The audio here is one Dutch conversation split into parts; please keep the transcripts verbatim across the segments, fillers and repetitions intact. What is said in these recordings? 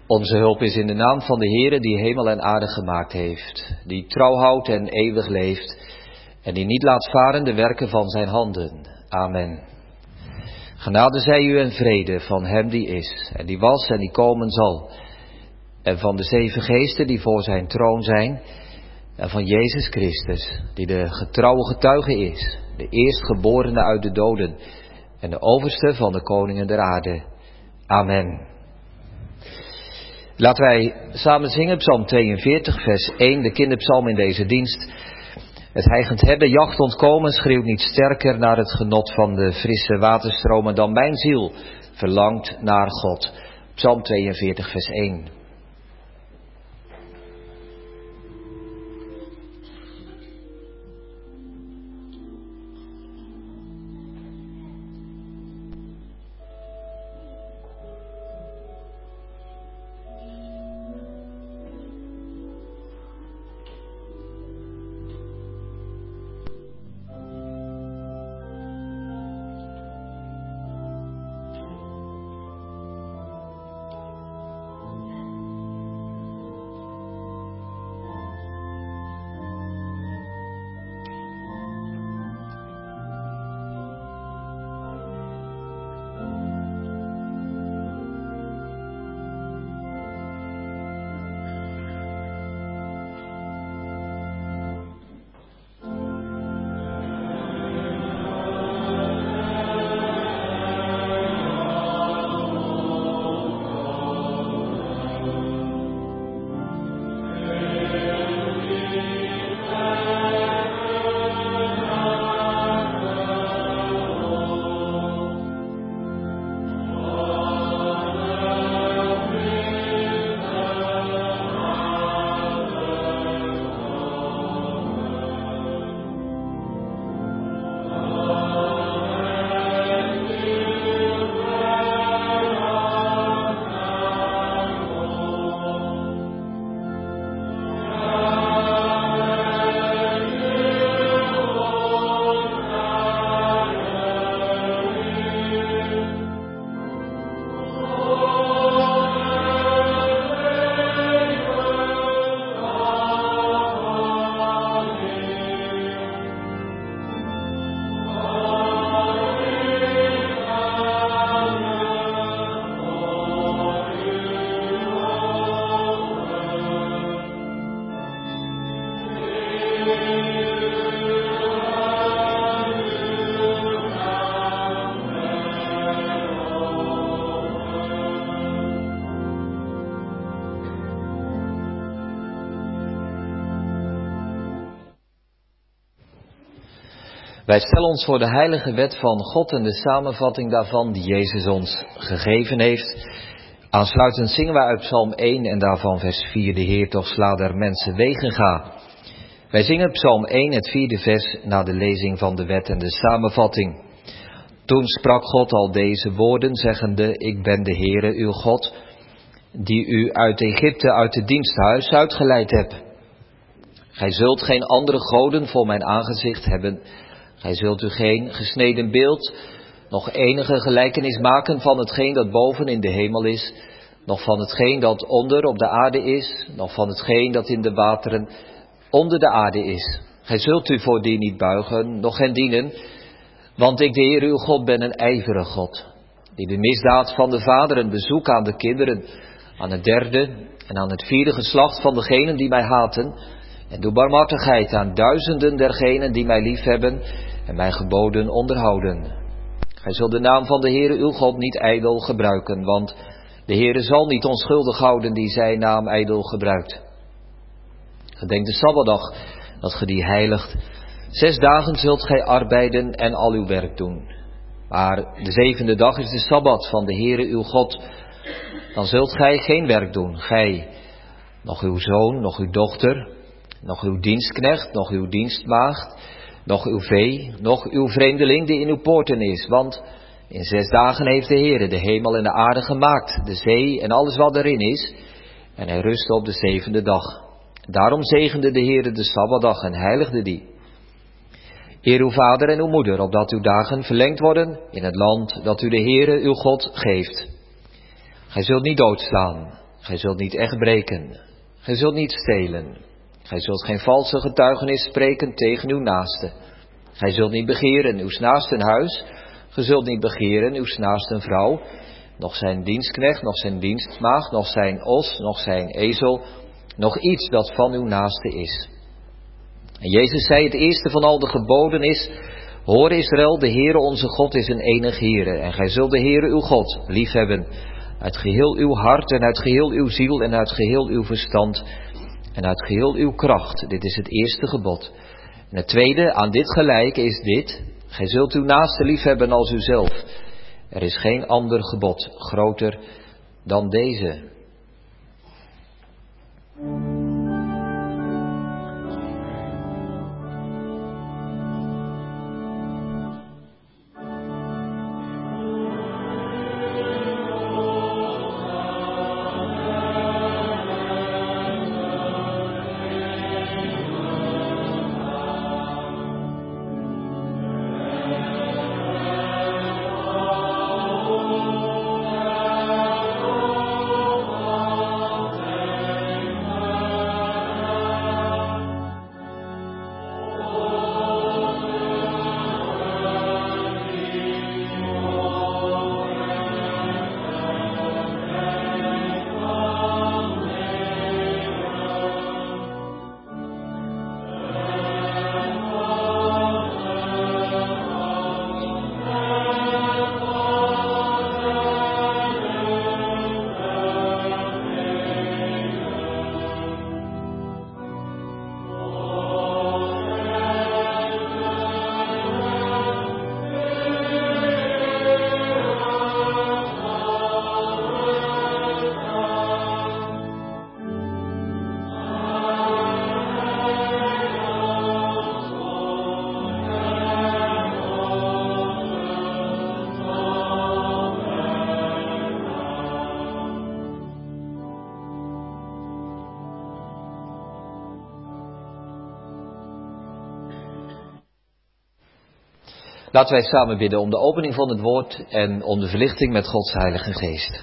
Onze hulp is in de naam van de Heere die hemel en aarde gemaakt heeft, die trouw houdt en eeuwig leeft en die niet laat varen de werken van zijn handen. Amen. Genade zij u en vrede van hem die is en die was en die komen zal en van de zeven geesten die voor zijn troon zijn en van Jezus Christus die de getrouwe getuige is, de eerstgeborene uit de doden en de overste van de koningen der aarde. Amen. Laten wij samen zingen Psalm tweeënveertig, vers één, de kinderpsalm in deze dienst. Het hijgend hebben, jacht ontkomen, schreeuwt niet sterker naar het genot van de frisse waterstromen dan mijn ziel verlangt naar God. Psalm tweeënveertig, vers één. Wij stellen ons voor de heilige wet van God en de samenvatting daarvan die Jezus ons gegeven heeft. Aansluitend zingen wij uit Psalm één en daarvan vers vier, de Heer toch sla der mensen wegen ga. Wij zingen Psalm één, het vierde vers, na de lezing van de wet en de samenvatting. Toen sprak God al deze woorden, zeggende, ik ben de Heere uw God, die u uit Egypte, uit het diensthuis uitgeleid heb. Gij zult geen andere goden voor mijn aangezicht hebben. Gij zult u geen gesneden beeld, nog enige gelijkenis maken van hetgeen dat boven in de hemel is, nog van hetgeen dat onder op de aarde is, nog van hetgeen dat in de wateren onder de aarde is. Gij zult u voor die niet buigen, noch hen dienen, want ik de Heer uw God ben een ijverige God, die de misdaad van de vaderen bezoekt aan de kinderen, aan het derde en aan het vierde geslacht van degenen die mij haten, en doe barmhartigheid aan duizenden dergenen die mij liefhebben en mijn geboden onderhouden. Gij zult de naam van de Heere uw God niet ijdel gebruiken, want de Heere zal niet onschuldig houden die zijn naam ijdel gebruikt. Gedenk de Sabbatdag, dat ge die heiligt. Zes dagen zult gij arbeiden en al uw werk doen. Maar de zevende dag is de Sabbat van de Heere uw God. Dan zult gij geen werk doen, gij, nog uw zoon, nog uw dochter, nog uw dienstknecht, nog uw dienstmaagd, nog uw vee, nog uw vreemdeling die in uw poorten is. Want in zes dagen heeft de Heere de hemel en de aarde gemaakt, de zee en alles wat erin is. En hij rustte op de zevende dag. Daarom zegende de Heere de Sabbatdag en heiligde die. Eer uw vader en uw moeder, opdat uw dagen verlengd worden in het land dat u de Heere uw God geeft. Gij zult niet doodslaan. Gij zult niet echt breken. Gij zult niet stelen. Gij zult geen valse getuigenis spreken tegen uw naaste. Gij zult niet begeren uw naasten huis. Gij zult niet begeren uw naasten vrouw. Nog zijn dienstknecht, nog zijn dienstmaagd, nog zijn os, nog zijn ezel. Nog iets dat van uw naaste is. En Jezus zei, het eerste van al de geboden is: hoor Israël, de Heere onze God is een enig Heere. En gij zult de Heere uw God liefhebben uit geheel uw hart en uit geheel uw ziel en uit geheel uw verstand en uit geheel uw kracht. Dit is het eerste gebod. En het tweede, aan dit gelijk, is dit: gij zult uw naaste liefhebben als uzelf. Er is geen ander gebod groter dan deze. Laten wij samen bidden om de opening van het woord en om de verlichting met Gods Heilige Geest.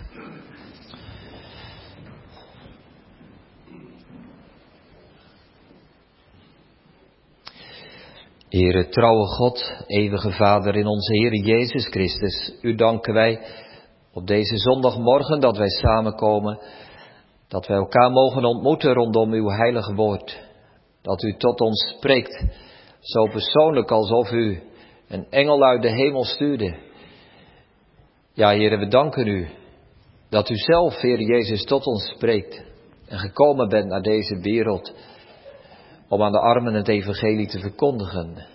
Heere, trouwe God, eeuwige Vader in onze Heere Jezus Christus, u danken wij op deze zondagmorgen dat wij samenkomen, dat wij elkaar mogen ontmoeten rondom uw heilige woord. Dat u tot ons spreekt, zo persoonlijk alsof u een engel uit de hemel stuurde. Ja, Heere, we danken u dat u zelf, Heer Jezus, tot ons spreekt en gekomen bent naar deze wereld om aan de armen het evangelie te verkondigen.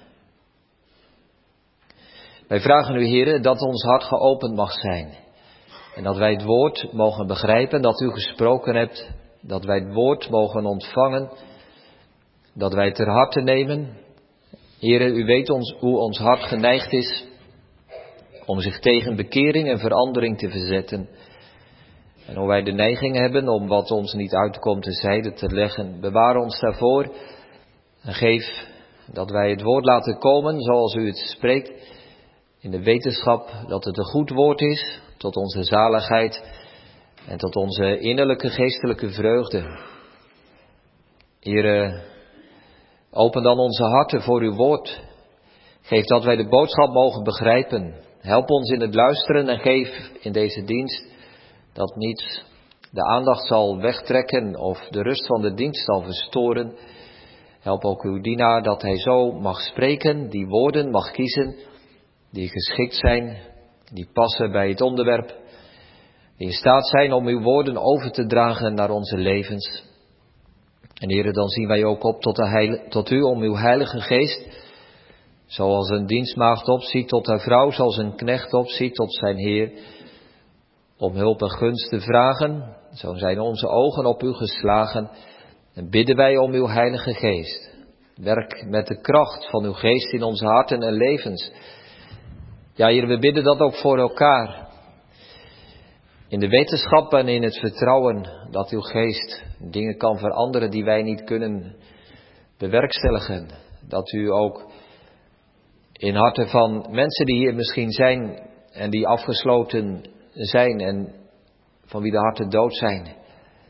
Wij vragen u, Heere, dat ons hart geopend mag zijn en dat wij het woord mogen begrijpen dat u gesproken hebt, dat wij het woord mogen ontvangen, dat wij het ter harte nemen. Heere, u weet ons, hoe ons hart geneigd is om zich tegen bekering en verandering te verzetten. En hoe wij de neiging hebben om wat ons niet uitkomt terzijde te leggen. Bewaar ons daarvoor en geef dat wij het woord laten komen zoals u het spreekt. In de wetenschap dat het een goed woord is tot onze zaligheid en tot onze innerlijke geestelijke vreugde. Heere, open dan onze harten voor uw woord. Geef dat wij de boodschap mogen begrijpen. Help ons in het luisteren en geef in deze dienst dat niets de aandacht zal wegtrekken of de rust van de dienst zal verstoren. Help ook uw dienaar dat hij zo mag spreken, die woorden mag kiezen, die geschikt zijn, die passen bij het onderwerp, die in staat zijn om uw woorden over te dragen naar onze levens. En Heere, dan zien wij ook op tot, de heil, tot u om uw Heilige Geest, zoals een dienstmaagd opziet tot haar vrouw, zoals een knecht opziet tot zijn Heer, om hulp en gunst te vragen. Zo zijn onze ogen op u geslagen en bidden wij om uw Heilige Geest. Werk met de kracht van uw Geest in onze harten en levens. Ja, Heer, we bidden dat ook voor elkaar. In de wetenschap en in het vertrouwen dat uw Geest dingen kan veranderen die wij niet kunnen bewerkstelligen. Dat u ook in harten van mensen die hier misschien zijn en die afgesloten zijn en van wie de harten dood zijn,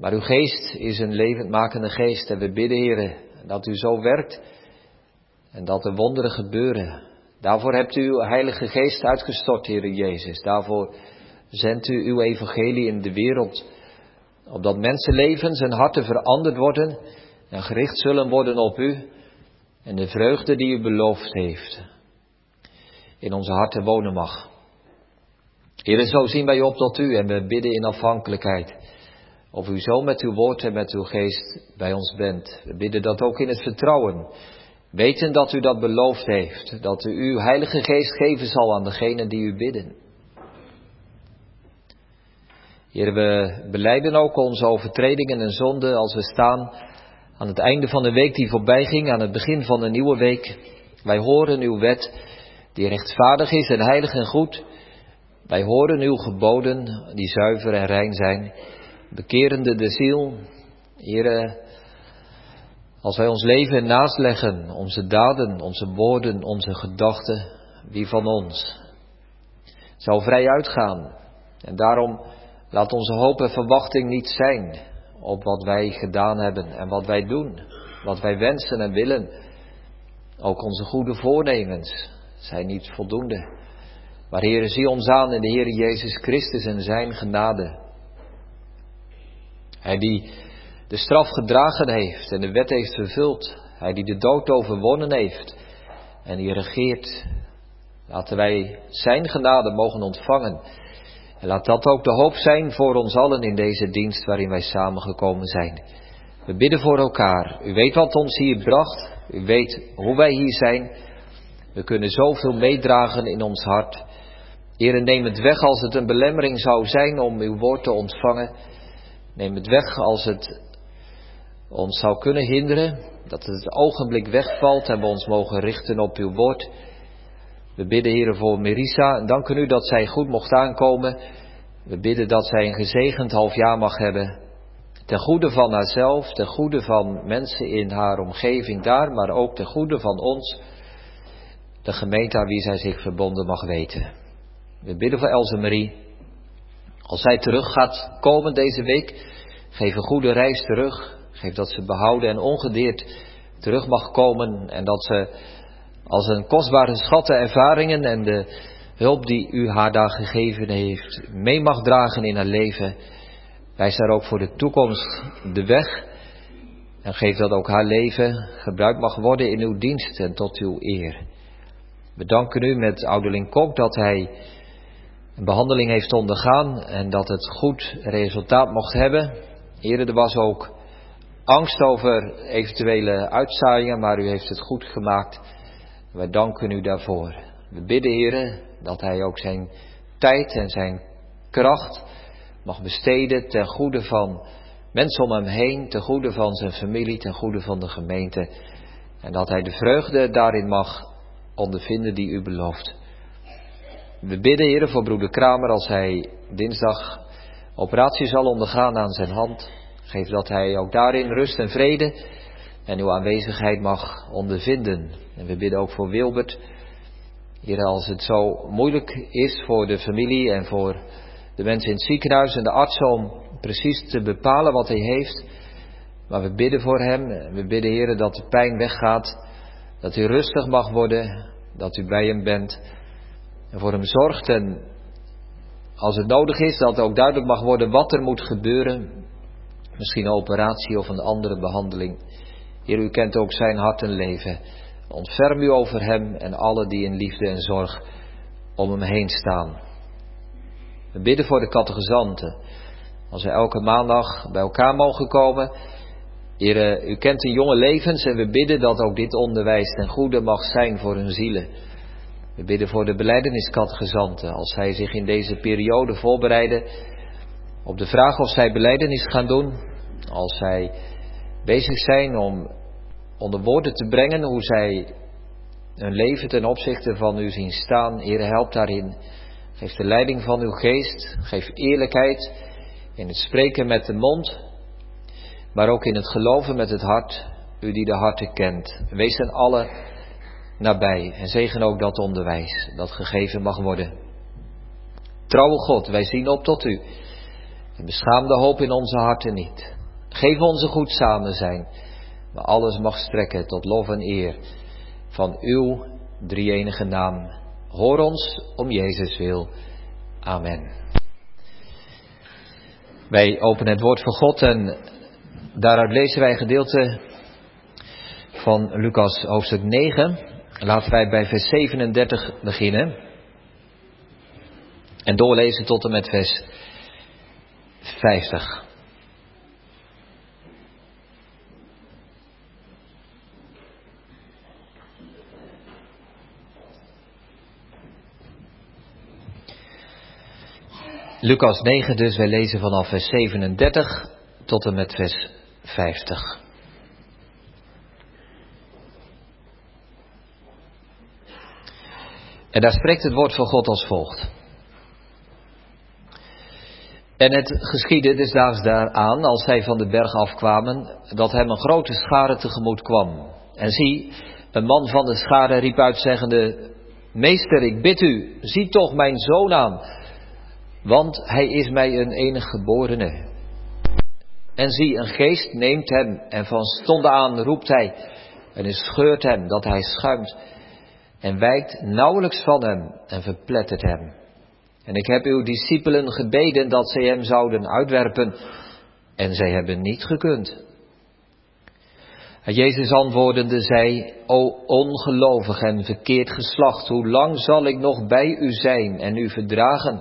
Maar uw geest is een levendmakende geest. En we bidden, Heere, dat u zo werkt en dat er wonderen gebeuren. Daarvoor hebt u uw Heilige Geest uitgestort, Heere Jezus. Daarvoor zendt u uw evangelie in de wereld. Opdat mensenlevens en harten veranderd worden en gericht zullen worden op u. En de vreugde die u beloofd heeft in onze harten wonen mag. Heere, zo zien wij op tot u en we bidden in afhankelijkheid. Of u zo met uw woord en met uw geest bij ons bent. We bidden dat ook in het vertrouwen. Weten dat u dat beloofd heeft. Dat u uw Heilige Geest geven zal aan degenen die u bidden. Heer, we belijden ook onze overtredingen en zonden als we staan aan het einde van de week die voorbij ging, aan het begin van een nieuwe week. Wij horen uw wet die rechtvaardig is en heilig en goed. Wij horen uw geboden die zuiver en rein zijn, bekerende de ziel. Heer, als wij ons leven naast leggen, onze daden, onze woorden, onze gedachten, wie van ons zou vrij uitgaan. En daarom laat onze hoop en verwachting niet zijn op wat wij gedaan hebben en wat wij doen, wat wij wensen en willen. Ook onze goede voornemens zijn niet voldoende. Maar Heere, zie ons aan in de Heere Jezus Christus en zijn genade. Hij die de straf gedragen heeft en de wet heeft vervuld. Hij die de dood overwonnen heeft en die regeert. Laten wij zijn genade mogen ontvangen. En laat dat ook de hoop zijn voor ons allen in deze dienst waarin wij samengekomen zijn. We bidden voor elkaar. U weet wat ons hier bracht. U weet hoe wij hier zijn. We kunnen zoveel meedragen in ons hart. Heere, neem het weg als het een belemmering zou zijn om uw woord te ontvangen. Neem het weg als het ons zou kunnen hinderen. Dat het het ogenblik wegvalt en we ons mogen richten op uw woord. We bidden, Heere, voor Merisa en danken u dat zij goed mocht aankomen. We bidden dat zij een gezegend half jaar mag hebben. Ten goede van haarzelf, ten goede van mensen in haar omgeving daar, maar ook ten goede van ons. De gemeente aan wie zij zich verbonden mag weten. We bidden voor Else Marie. Als zij terug gaat komen deze week, geef een goede reis terug. Geef dat ze behouden en ongedeerd terug mag komen. En dat ze als een kostbare schat de ervaringen en de hulp die u haar daar gegeven heeft, mee mag dragen in haar leven. Wijs haar ook voor de toekomst de weg. En geef dat ook haar leven gebruikt mag worden in uw dienst en tot uw eer. We danken u met ouderling Kok dat hij een behandeling heeft ondergaan en dat het goed resultaat mocht hebben. Heere, er was ook angst over eventuele uitzaaiingen, maar u heeft het goed gemaakt. Wij danken u daarvoor. We bidden, Heere, dat hij ook zijn tijd en zijn kracht mag besteden ten goede van mensen om hem heen, ten goede van zijn familie, ten goede van de gemeente. En dat hij de vreugde daarin mag ondervinden die u belooft. We bidden, Heere, voor broeder Kramer als hij dinsdag operatie zal ondergaan aan zijn hand. Geef dat hij ook daarin rust en vrede en uw aanwezigheid mag ondervinden. En we bidden ook voor Wilbert. Heere, als het zo moeilijk is voor de familie en voor de mensen in het ziekenhuis en de artsen om precies te bepalen wat hij heeft. Maar we bidden voor hem. We bidden, Heere, dat de pijn weggaat. Dat hij rustig mag worden. Dat u bij hem bent. En voor hem zorgt. En als het nodig is, dat ook duidelijk mag worden wat er moet gebeuren. Misschien een operatie of een andere behandeling. Heer, u kent ook zijn hart en leven. Ontferm u over hem en alle die in liefde en zorg om hem heen staan. We bidden voor de catechizanten. Als we elke maandag bij elkaar mogen komen. Heer, u kent de jonge levens en we bidden dat ook dit onderwijs ten goede mag zijn voor hun zielen. We bidden voor de belijdeniscatechizanten. Als zij zich in deze periode voorbereiden op de vraag of zij belijdenis gaan doen. Als zij bezig zijn om onder woorden te brengen hoe zij hun leven ten opzichte van u zien staan. Heer, help daarin. Geef de leiding van uw geest. Geef eerlijkheid in het spreken met de mond. Maar ook in het geloven met het hart. U die de harten kent. Wees hen allen nabij. En zegen ook dat onderwijs dat gegeven mag worden. Trouwe God, wij zien op tot u. En beschaam de hoop in onze harten niet. Geef ons een goed samen zijn, maar alles mag strekken tot lof en eer van uw drie-enige naam. Hoor ons om Jezus wil. Amen. Wij openen het woord van God en daaruit lezen wij een gedeelte van Lucas hoofdstuk negen. Laten wij bij vers zevenendertig beginnen en doorlezen tot en met vers vijftig. Lucas negen dus, wij lezen vanaf vers zevenendertig tot en met vers vijftig. En daar spreekt het woord van God als volgt. En het geschiedde desdaags daaraan, als zij van de berg afkwamen, dat hem een grote schare tegemoet kwam. En zie, een man van de schare riep uit zeggende: Meester, ik bid u, zie toch mijn zoon aan, want hij is mij een enig geborene. En zie, een geest neemt hem, en van stonde aan roept hij, en is scheurt hem, dat hij schuimt, en wijkt nauwelijks van hem, en verplettert hem. En ik heb uw discipelen gebeden dat zij hem zouden uitwerpen, en zij hebben niet gekund. En Jezus antwoordende zei: O ongelovig en verkeerd geslacht, hoe lang zal ik nog bij u zijn en u verdragen?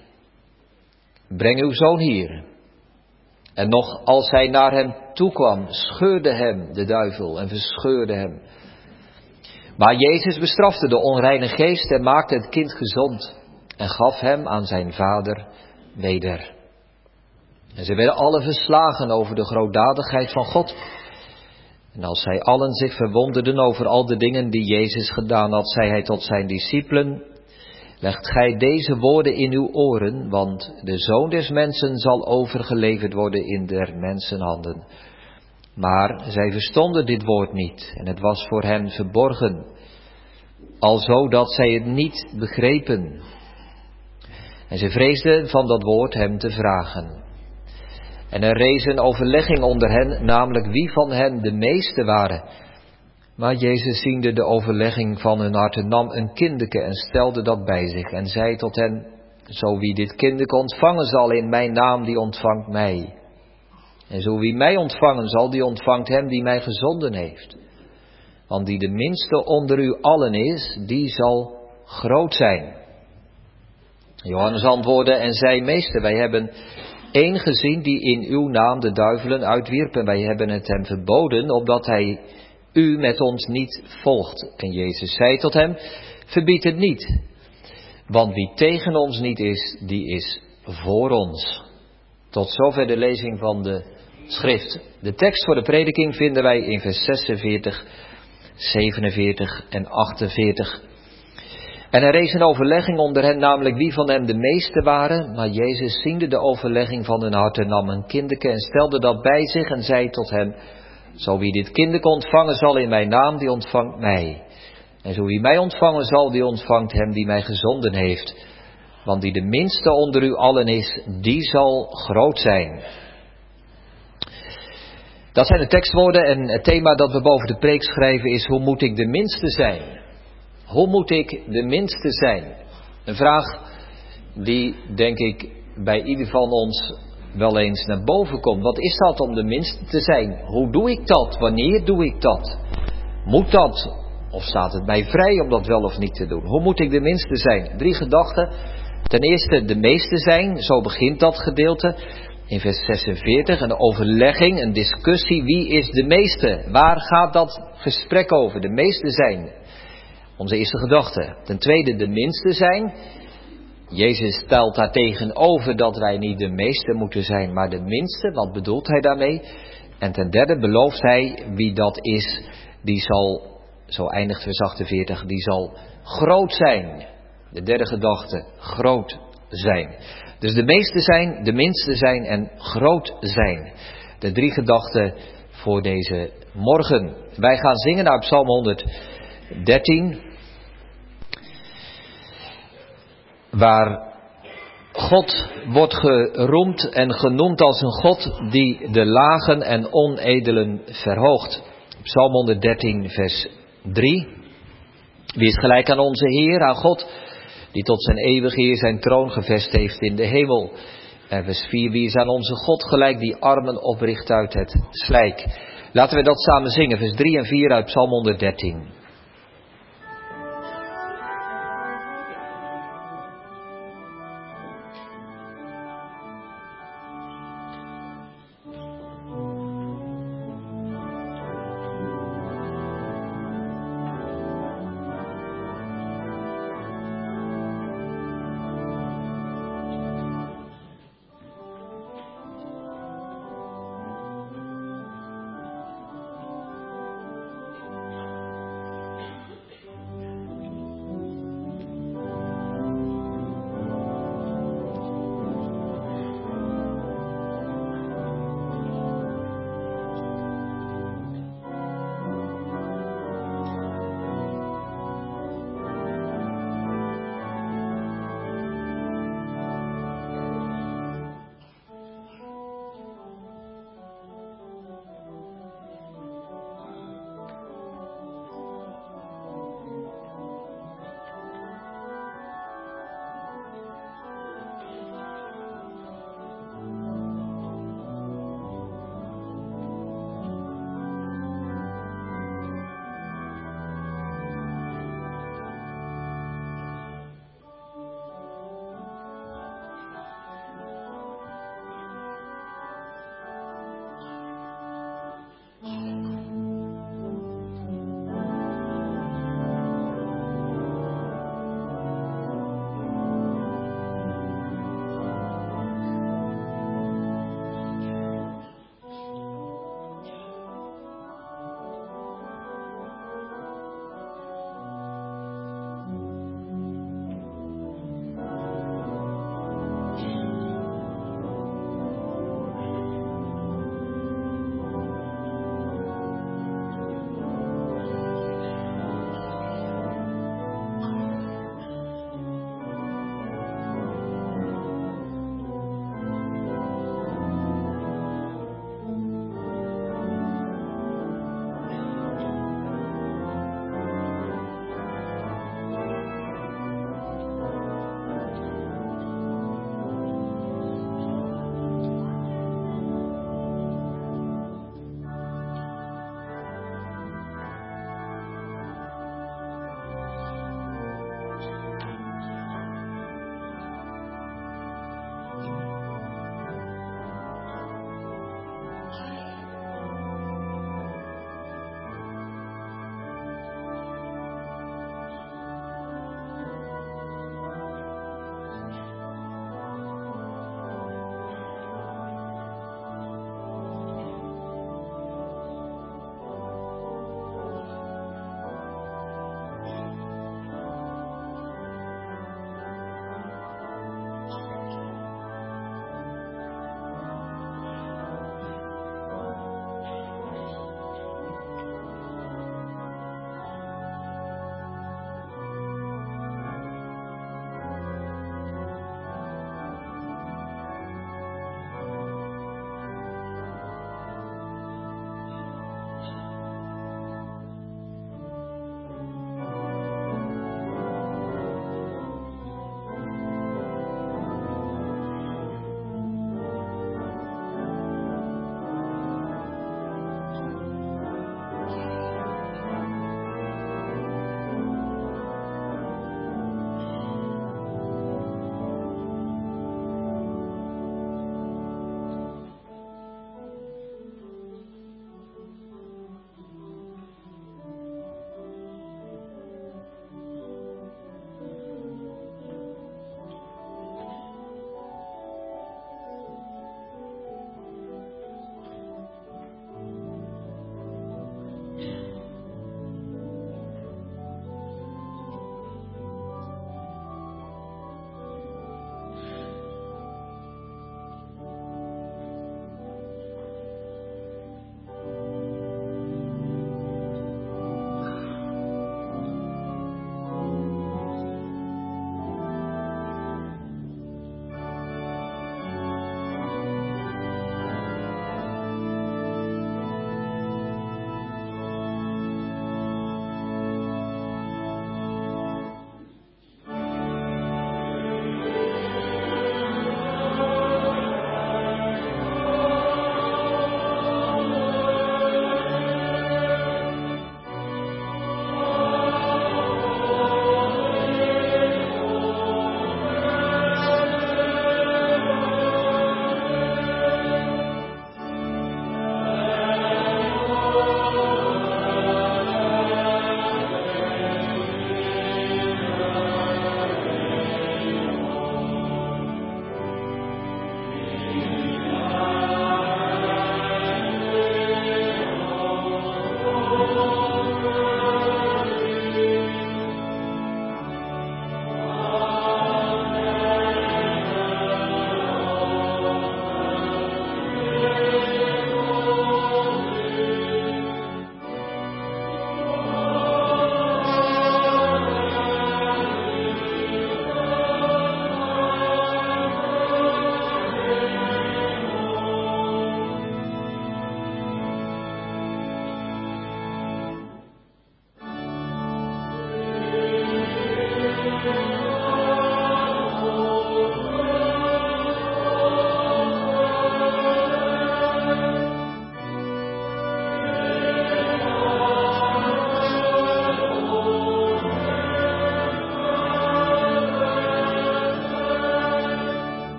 Breng uw zoon hier. En nog als hij naar hem toekwam, scheurde hem de duivel en verscheurde hem. Maar Jezus bestrafte de onreine geest en maakte het kind gezond en gaf hem aan zijn vader weder. En ze werden alle verslagen over de grootdadigheid van God. En als zij allen zich verwonderden over al de dingen die Jezus gedaan had, zei hij tot zijn discipelen: Legt gij deze woorden in uw oren, want de Zoon des Mensen zal overgeleverd worden in der mensen handen. Maar zij verstonden dit woord niet, en het was voor hen verborgen, alzo dat zij het niet begrepen. En ze vreesden van dat woord hem te vragen. En er rees een overlegging onder hen, namelijk wie van hen de meeste waren. Maar Jezus ziende de overlegging van hun harten, nam een kindeke en stelde dat bij zich en zei tot hen: Zo wie dit kindeke ontvangen zal in mijn naam, die ontvangt mij. En zo wie mij ontvangen zal, die ontvangt hem die mij gezonden heeft. Want die de minste onder u allen is, die zal groot zijn. Johannes antwoordde en zei: Meester, wij hebben één gezien die in uw naam de duivelen uitwierp, en wij hebben het hem verboden, opdat hij u met ons niet volgt. En Jezus zei tot hem: Verbied het niet, want wie tegen ons niet is, die is voor ons. Tot zover de lezing van de schrift. De tekst voor de prediking vinden wij in vers zesenveertig, zevenenveertig en achtenveertig. En er rees een overlegging onder hen, namelijk wie van hen de meeste waren. Maar Jezus ziende de overlegging van hun harten, nam een kindeke en stelde dat bij zich en zei tot hen: Zo wie dit kindeke ontvangen zal in mijn naam, die ontvangt mij. En zo wie mij ontvangen zal, die ontvangt hem die mij gezonden heeft. Want die de minste onder u allen is, die zal groot zijn. Dat zijn de tekstwoorden en het thema dat we boven de preek schrijven is: hoe moet ik de minste zijn? Hoe moet ik de minste zijn? Een vraag die, denk ik, bij ieder van ons wel eens naar boven komt. Wat is dat om de minste te zijn? Hoe doe ik dat? Wanneer doe ik dat? Moet dat? Of staat het mij vrij om dat wel of niet te doen? Hoe moet ik de minste zijn? Drie gedachten. Ten eerste de meeste zijn, zo begint dat gedeelte. In vers zesenveertig, een overlegging, een discussie. Wie is de meeste? Waar gaat dat gesprek over? De meeste zijn. Onze eerste gedachte. Ten tweede de minste zijn. Jezus stelt daar tegenover dat wij niet de meeste moeten zijn, maar de minste. Wat bedoelt hij daarmee? En ten derde belooft hij wie dat is, die zal, zo eindigt vers achtenveertig, die zal groot zijn. De derde gedachte, groot zijn. Dus de meeste zijn, de minste zijn en groot zijn. De drie gedachten voor deze morgen. Wij gaan zingen uit Psalm honderddertien. Waar God wordt geroemd en genoemd als een God die de lagen en onedelen verhoogt. Psalm honderddertien vers drie. Wie is gelijk aan onze Heer, aan God, die tot zijn eeuwige Heer zijn troon gevest heeft in de hemel. En vers vier, wie is aan onze God gelijk, die armen opricht uit het slijk. Laten we dat samen zingen, vers drie en vier uit Psalm honderddertien.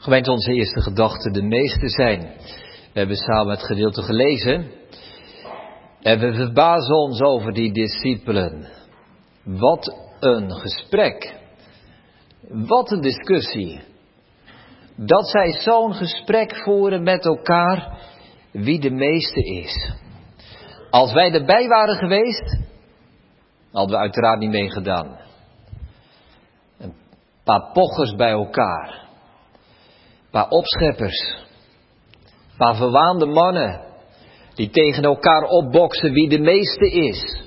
Gemeente, onze eerste gedachte, de meeste zijn. We hebben samen het gedeelte gelezen. En we verbazen ons over die discipelen. Wat een gesprek. Wat een discussie. Dat zij zo'n gesprek voeren met elkaar, wie de meeste is. Als wij erbij waren geweest, hadden we uiteraard niet meegedaan. Een paar pochers bij elkaar. Een paar opscheppers. Een paar verwaande mannen. Die tegen elkaar opboksen wie de meeste is.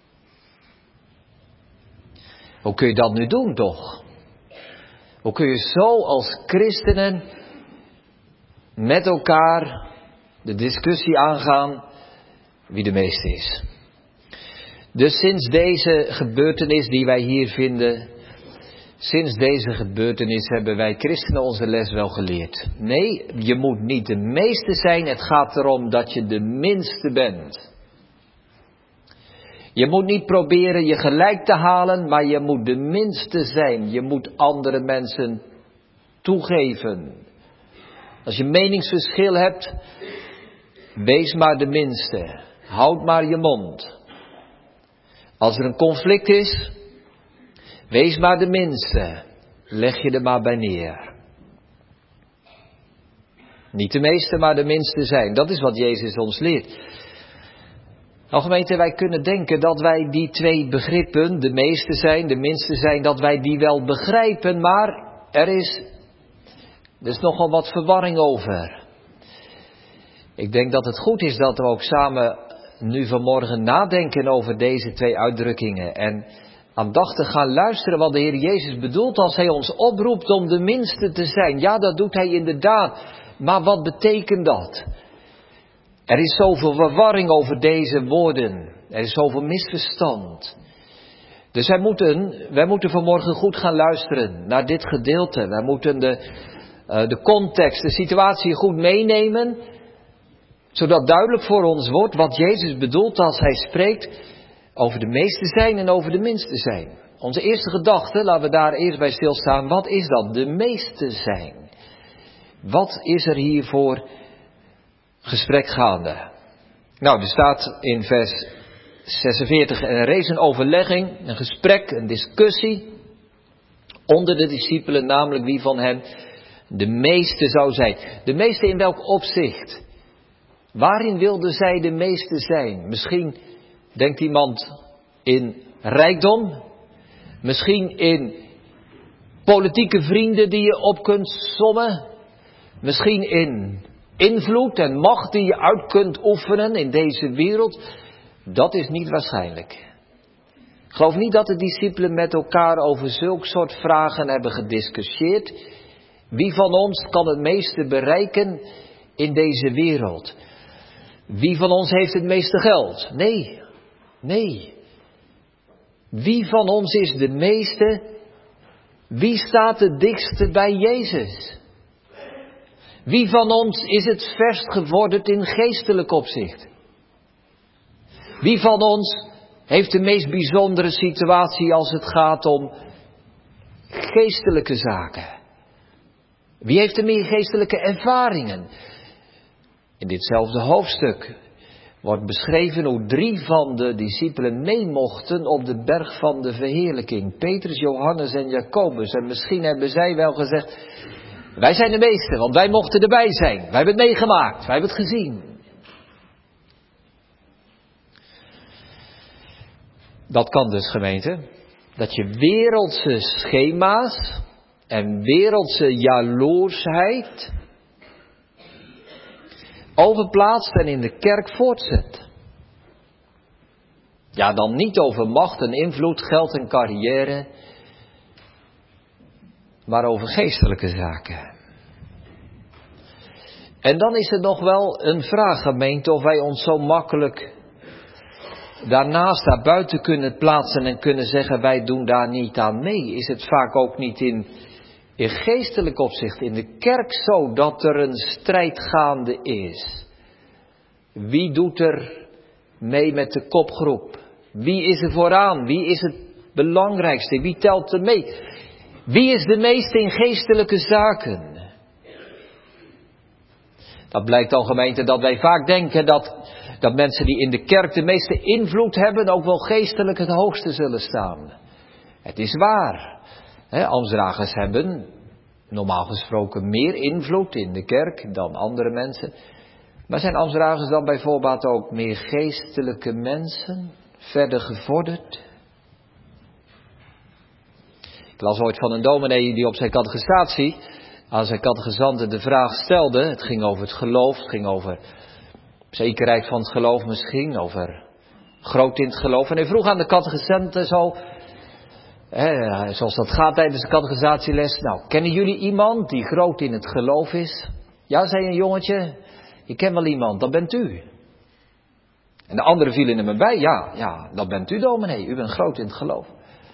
Hoe kun je dat nu doen toch? Hoe kun je zo als christenen met elkaar de discussie aangaan wie de meeste is? Dus sinds deze gebeurtenis die wij hier vinden, sinds deze gebeurtenis hebben wij christenen onze les wel geleerd. Nee, je moet niet de meeste zijn, het gaat erom dat je de minste bent. Je moet niet proberen je gelijk te halen, maar je moet de minste zijn. Je moet andere mensen toegeven. Als je meningsverschil hebt, wees maar de minste. Houd maar je mond. Als er een conflict is, wees maar de minste. Leg je er maar bij neer. Niet de meeste, maar de minste zijn. Dat is wat Jezus ons leert. Nou gemeente, wij kunnen denken dat wij die twee begrippen, de meeste zijn, de minste zijn, dat wij die wel begrijpen, maar er is, er is nogal wat verwarring over. Ik denk dat het goed is dat we ook samen nu vanmorgen nadenken over deze twee uitdrukkingen en aandachtig gaan luisteren wat de Heer Jezus bedoelt als Hij ons oproept om de minste te zijn. Ja, dat doet Hij inderdaad, maar wat betekent dat? Er is zoveel verwarring over deze woorden. Er is zoveel misverstand. Dus wij moeten, wij moeten vanmorgen goed gaan luisteren naar dit gedeelte. Wij moeten de, uh, de context, de situatie goed meenemen. Zodat duidelijk voor ons wordt wat Jezus bedoelt als Hij spreekt over de meeste zijn en over de minste zijn. Onze eerste gedachte, laten we daar eerst bij stilstaan. Wat is dat? De meeste zijn. Wat is er hier voor gesprek gaande? Nou, er staat in vers zesenveertig, er is een overlegging, een gesprek, een discussie onder de discipelen, namelijk wie van hen de meeste zou zijn. De meeste in welk opzicht? Waarin wilden zij de meeste zijn? Misschien denkt iemand in rijkdom, misschien in politieke vrienden die je op kunt sommen, misschien in invloed en macht die je uit kunt oefenen in deze wereld. Dat is niet waarschijnlijk. Ik geloof niet dat de discipelen met elkaar over zulk soort vragen hebben gediscussieerd. Wie van ons kan het meeste bereiken in deze wereld? Wie van ons heeft het meeste geld? Nee, nee. Wie van ons is de meeste? Wie staat het dichtste bij Jezus? Wie van ons is het verst gevorderd in geestelijk opzicht? Wie van ons heeft de meest bijzondere situatie als het gaat om geestelijke zaken? Wie heeft de meer geestelijke ervaringen? In ditzelfde hoofdstuk wordt beschreven hoe drie van de discipelen mee mochten op de berg van de verheerlijking. Petrus, Johannes en Jacobus. En misschien hebben zij wel gezegd, wij zijn de meeste, want wij mochten erbij zijn. Wij hebben het meegemaakt, wij hebben het gezien. Dat kan dus, gemeente, dat je wereldse schema's en wereldse jaloersheid overplaatst en in de kerk voortzet. Ja, dan niet over macht en invloed, geld en carrière, maar over geestelijke zaken. En dan is er nog wel een vraag, gemeente, of wij ons zo makkelijk daarnaast, daarbuiten kunnen plaatsen en kunnen zeggen, wij doen daar niet aan mee. Is het vaak ook niet in, in geestelijk opzicht in de kerk zo dat er een strijd gaande is? Wie doet er mee met de kopgroep? Wie is er vooraan? Wie is het belangrijkste? Wie telt er mee? Wie is de meeste in geestelijke zaken? Dat blijkt dan, gemeente, dat wij vaak denken dat, dat mensen die in de kerk de meeste invloed hebben ook wel geestelijk het hoogste zullen staan. Het is waar. Hè, ambtsdragers hebben normaal gesproken meer invloed in de kerk dan andere mensen. Maar zijn ambtsdragers dan bijvoorbeeld ook meer geestelijke mensen, verder gevorderd? Ik las ooit van een dominee die op zijn catechisatie aan zijn catechizanten de vraag stelde. Het ging over het geloof, het ging over zekerheid van het geloof misschien, over groot in het geloof. En hij vroeg aan de catechizanten zo, hè, zoals dat gaat tijdens de catechisatieles. Nou, kennen jullie iemand die groot in het geloof is? Ja, zei een jongetje, ik ken wel iemand, dat bent u. En de anderen vielen er me bij, ja, ja, dat bent u dominee, u bent groot in het geloof.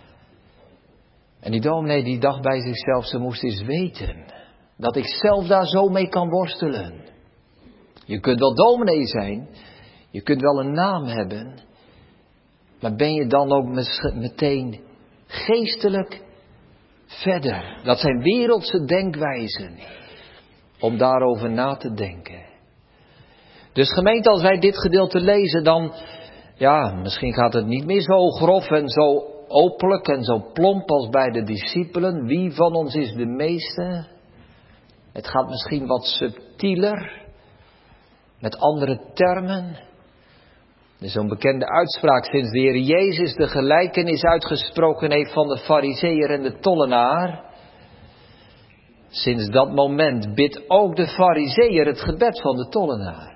En die dominee die dacht bij zichzelf, ze moest eens weten dat ik zelf daar zo mee kan worstelen. Je kunt wel dominee zijn, je kunt wel een naam hebben, maar ben je dan ook meteen geestelijk verder? Dat zijn wereldse denkwijzen om daarover na te denken. Dus gemeente, als wij dit gedeelte lezen, dan, ja, misschien gaat het niet meer zo grof en zo openlijk en zo plomp als bij de discipelen. Wie van ons is de meeste? Het gaat misschien wat subtieler, met andere termen. Er is zo'n bekende uitspraak sinds de Heer Jezus de gelijkenis uitgesproken heeft van de farizeeër en de tollenaar. Sinds dat moment bidt ook de farizeeër het gebed van de tollenaar.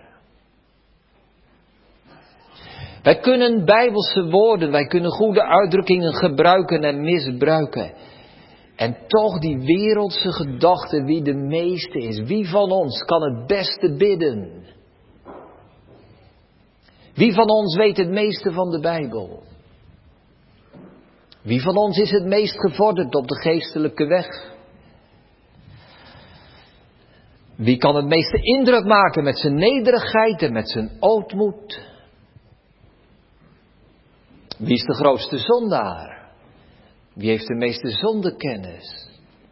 Wij kunnen bijbelse woorden, wij kunnen goede uitdrukkingen gebruiken en misbruiken. En toch die wereldse gedachte, wie de meeste is, wie van ons kan het beste bidden? Wie van ons weet het meeste van de Bijbel? Wie van ons is het meest gevorderd op de geestelijke weg? Wie kan het meeste indruk maken met zijn nederigheid en met zijn ootmoed? Wie is de grootste zondaar? Wie heeft de meeste zondekennis?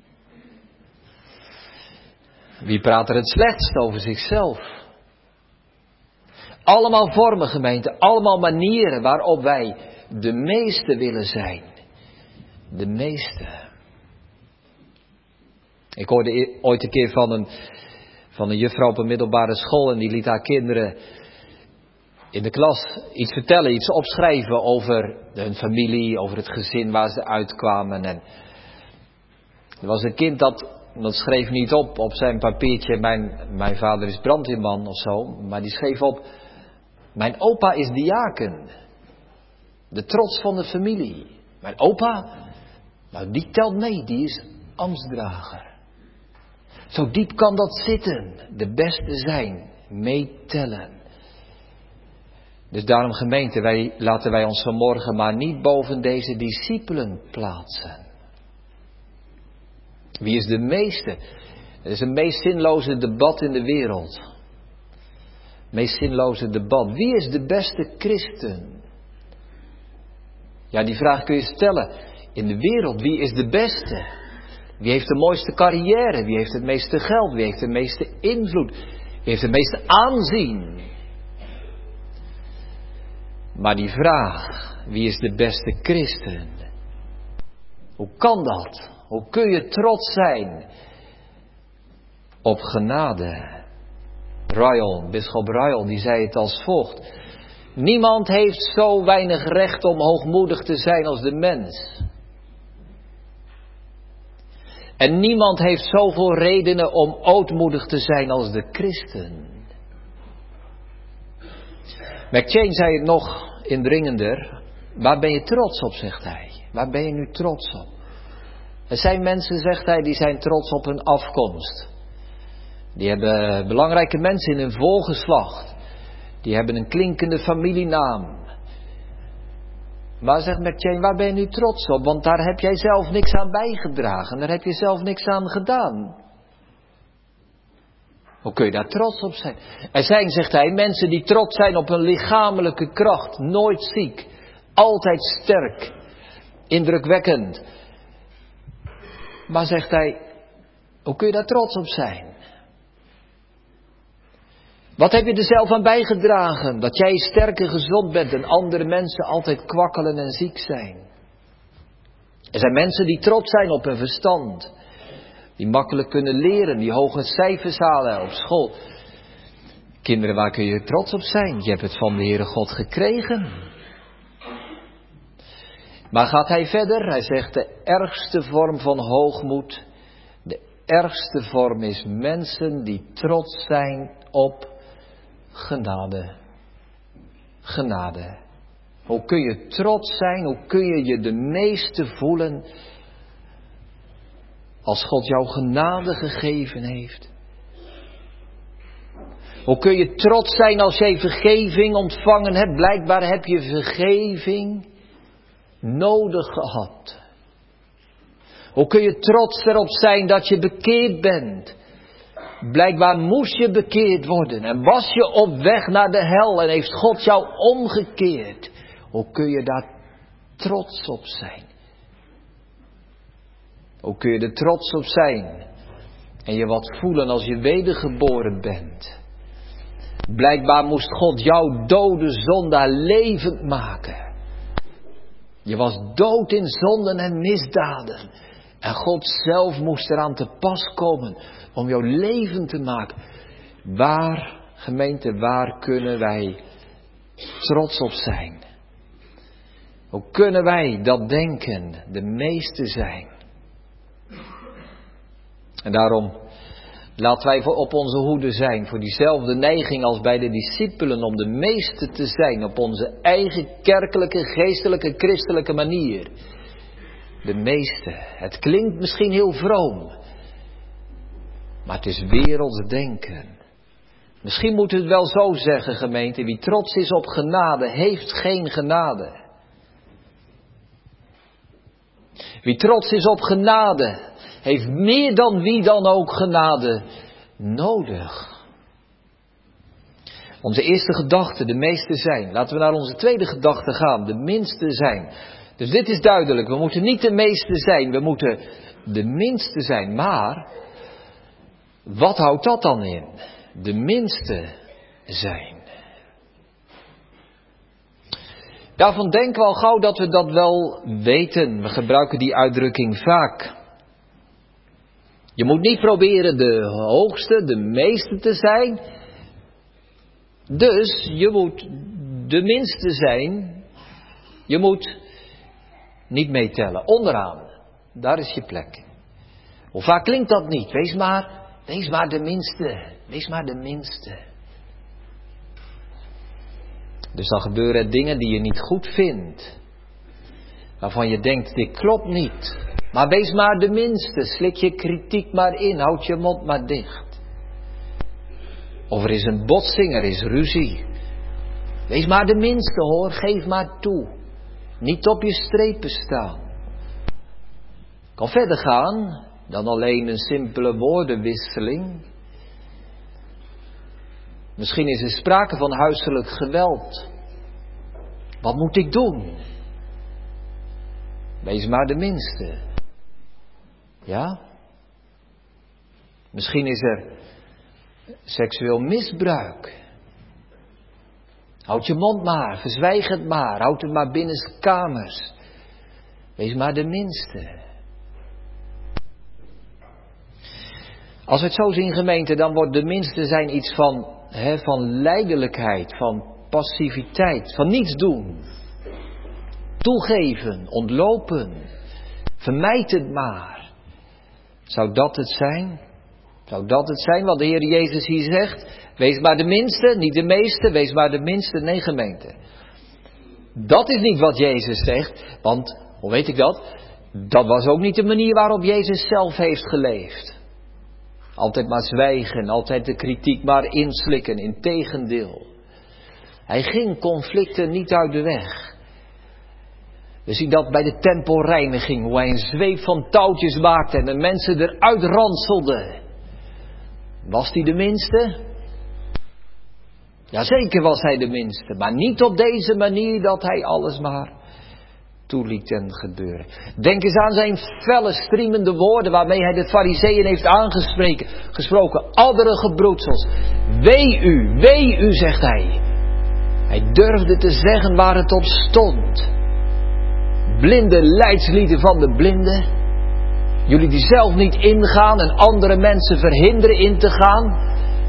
Wie praat er het slechtst over zichzelf? Allemaal vormen, gemeente, allemaal manieren waarop wij de meeste willen zijn. De meeste. Ik hoorde ooit een keer van een, van een juffrouw op een middelbare school en die liet haar kinderen in de klas iets vertellen, iets opschrijven over hun familie, over het gezin waar ze uitkwamen. En er was een kind dat, dat schreef niet op op zijn papiertje, mijn, mijn vader is brandweerman of zo, maar die schreef op, mijn opa is diaken. De trots van de familie. Mijn opa, nou die telt mee, die is ambtsdrager. Zo diep kan dat zitten, de beste zijn, meetellen. Dus daarom gemeente, wij, laten wij ons vanmorgen maar niet boven deze discipelen plaatsen. Wie is de meeste? Het is het meest zinloze debat in de wereld. Het meest zinloze debat. Wie is de beste christen? Ja, die vraag kun je stellen. In de wereld, wie is de beste? Wie heeft de mooiste carrière? Wie heeft het meeste geld? Wie heeft de meeste invloed? Wie heeft het meeste aanzien? Maar die vraag, wie is de beste christen? Hoe kan dat? Hoe kun je trots zijn op genade? Ryle, bisschop Ryle, die zei het als volgt. Niemand heeft zo weinig recht om hoogmoedig te zijn als de mens. En niemand heeft zoveel redenen om ootmoedig te zijn als de christen. McChain zei het nog indringender. Waar ben je trots op, zegt hij. Waar ben je nu trots op? Er zijn mensen, zegt hij, die zijn trots op hun afkomst. Die hebben belangrijke mensen in hun voorgeslacht. Die hebben een klinkende familienaam. Maar zegt McChain, waar ben je nu trots op? Want daar heb jij zelf niks aan bijgedragen. Daar heb je zelf niks aan gedaan. Hoe kun je daar trots op zijn? Er zijn, zegt hij, mensen die trots zijn op hun lichamelijke kracht. Nooit ziek. Altijd sterk. Indrukwekkend. Maar zegt hij, hoe kun je daar trots op zijn? Wat heb je er zelf aan bijgedragen? Dat jij sterk en gezond bent en andere mensen altijd kwakkelen en ziek zijn. Er zijn mensen die trots zijn op hun verstand. Die makkelijk kunnen leren, die hoge cijfers halen op school. Kinderen, waar kun je trots op zijn? Je hebt het van de Heere God gekregen. Maar gaat hij verder? Hij zegt de ergste vorm van hoogmoed. De ergste vorm is mensen die trots zijn op genade. Genade. Hoe kun je trots zijn? Hoe kun je je de meeste voelen als God jou genade gegeven heeft? Hoe kun je trots zijn als jij vergeving ontvangen hebt? Blijkbaar heb je vergeving nodig gehad. Hoe kun je trots erop zijn dat je bekeerd bent? Blijkbaar moest je bekeerd worden en was je op weg naar de hel en heeft God jou omgekeerd. Hoe kun je daar trots op zijn? Hoe kun je er trots op zijn en je wat voelen als je wedergeboren bent? Blijkbaar moest God jouw dode zondaar levend maken. Je was dood in zonden en misdaden. En God zelf moest eraan te pas komen om jou levend te maken. Waar, gemeente, waar kunnen wij trots op zijn? Hoe kunnen wij dat denken de meeste zijn? En daarom laten wij op onze hoede zijn voor diezelfde neiging als bij de discipelen om de meeste te zijn op onze eigen kerkelijke, geestelijke, christelijke manier. De meeste. Het klinkt misschien heel vroom, maar het is werelds denken. Misschien moet het wel zo zeggen, gemeente, wie trots is op genade, heeft geen genade. Wie trots is op genade, heeft meer dan wie dan ook genade nodig. Onze eerste gedachte, de meeste zijn. Laten we naar onze tweede gedachte gaan, de minste zijn. Dus dit is duidelijk, we moeten niet de meeste zijn, we moeten de minste zijn. Maar, wat houdt dat dan in? De minste zijn. Daarvan denken we al gauw dat we dat wel weten. We gebruiken die uitdrukking vaak. Je moet niet proberen de hoogste, de meeste te zijn. Dus je moet de minste zijn. Je moet niet meetellen. Onderaan. Daar is je plek. Hoe vaak klinkt dat niet? Wees maar, wees maar de minste. Wees maar de minste. Dus dan gebeuren dingen die je niet goed vindt. Waarvan je denkt, dit klopt niet. Maar wees maar de minste. Slik je kritiek maar in. Houd je mond maar dicht. Of er is een botsing, er is ruzie. Wees maar de minste hoor. Geef maar toe. Niet op je strepen staan. Kan verder gaan dan alleen een simpele woordenwisseling. Misschien is er sprake van huiselijk geweld. Wat moet ik doen? Wees maar de minste. Ja? Misschien is er seksueel misbruik. Houd je mond maar, verzwijg het maar, houd het maar binnen kamers. Wees maar de minste. Als we het zo zien, gemeente, dan wordt de minste zijn iets van, hè, van lijdelijkheid, van passiviteit, van niets doen. Toegeven, ontlopen, vermijd het maar. Zou dat het zijn? Zou dat het zijn wat de Heer Jezus hier zegt? Wees maar de minste, niet de meeste, wees maar de minste. Nee, gemeente. Dat is niet wat Jezus zegt, want, hoe weet ik dat? Dat was ook niet de manier waarop Jezus zelf heeft geleefd. Altijd maar zwijgen, altijd de kritiek maar inslikken, integendeel. Hij ging conflicten niet uit de weg. We zien dat bij de tempelreiniging, hoe hij een zweep van touwtjes maakte en de mensen eruit ranselde. Was hij de minste? Jazeker was hij de minste, maar niet op deze manier dat hij alles maar toeliet ten gebeuren. Denk eens aan zijn felle, striemende woorden waarmee hij de Farizeeën heeft aangesproken. Gesproken, adderige broedsels. Wee u, wee u, zegt hij. Hij durfde te zeggen waar het op stond. Blinde leidslieden van de blinden. Jullie die zelf niet ingaan en andere mensen verhinderen in te gaan.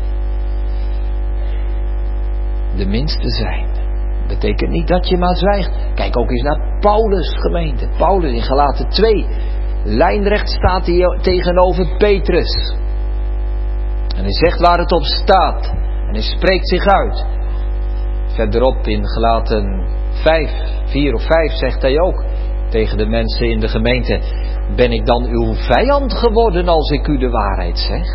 De minste zijn. Betekent niet dat je maar zwijgt. Kijk ook eens naar Paulus, gemeente. Paulus in Galaten twee. Lijnrecht staat hij tegenover Petrus. En hij zegt waar het op staat. En hij spreekt zich uit. Verderop in Galaten vijf, vier of vijf zegt hij ook tegen de mensen in de gemeente. Ben ik dan uw vijand geworden als ik u de waarheid zeg?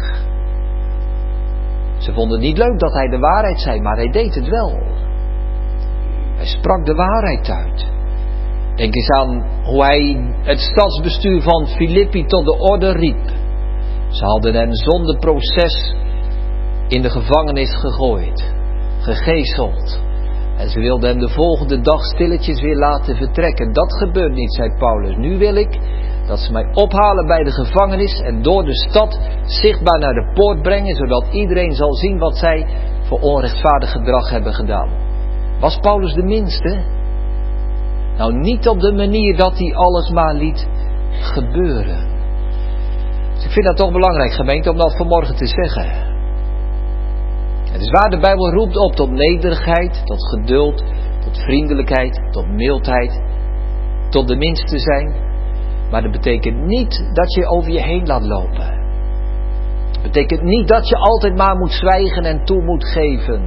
Ze vonden het niet leuk dat hij de waarheid zei, maar hij deed het wel. Hij sprak de waarheid uit. Denk eens aan hoe hij het stadsbestuur van Filippi tot de orde riep. Ze hadden hem zonder proces in de gevangenis gegooid, gegezeld. En ze wilden hem de volgende dag stilletjes weer laten vertrekken. Dat gebeurt niet, zei Paulus. Nu wil ik dat ze mij ophalen bij de gevangenis en door de stad zichtbaar naar de poort brengen, zodat iedereen zal zien wat zij voor onrechtvaardig gedrag hebben gedaan. Was Paulus de minste? Nou, niet op de manier dat hij alles maar liet gebeuren. Dus ik vind dat toch belangrijk, gemeente, om dat vanmorgen te zeggen. Het is waar, de Bijbel roept op tot nederigheid, tot geduld, tot vriendelijkheid, tot mildheid, tot de minste zijn. Maar dat betekent niet dat je over je heen laat lopen. Het betekent niet dat je altijd maar moet zwijgen en toe moet geven.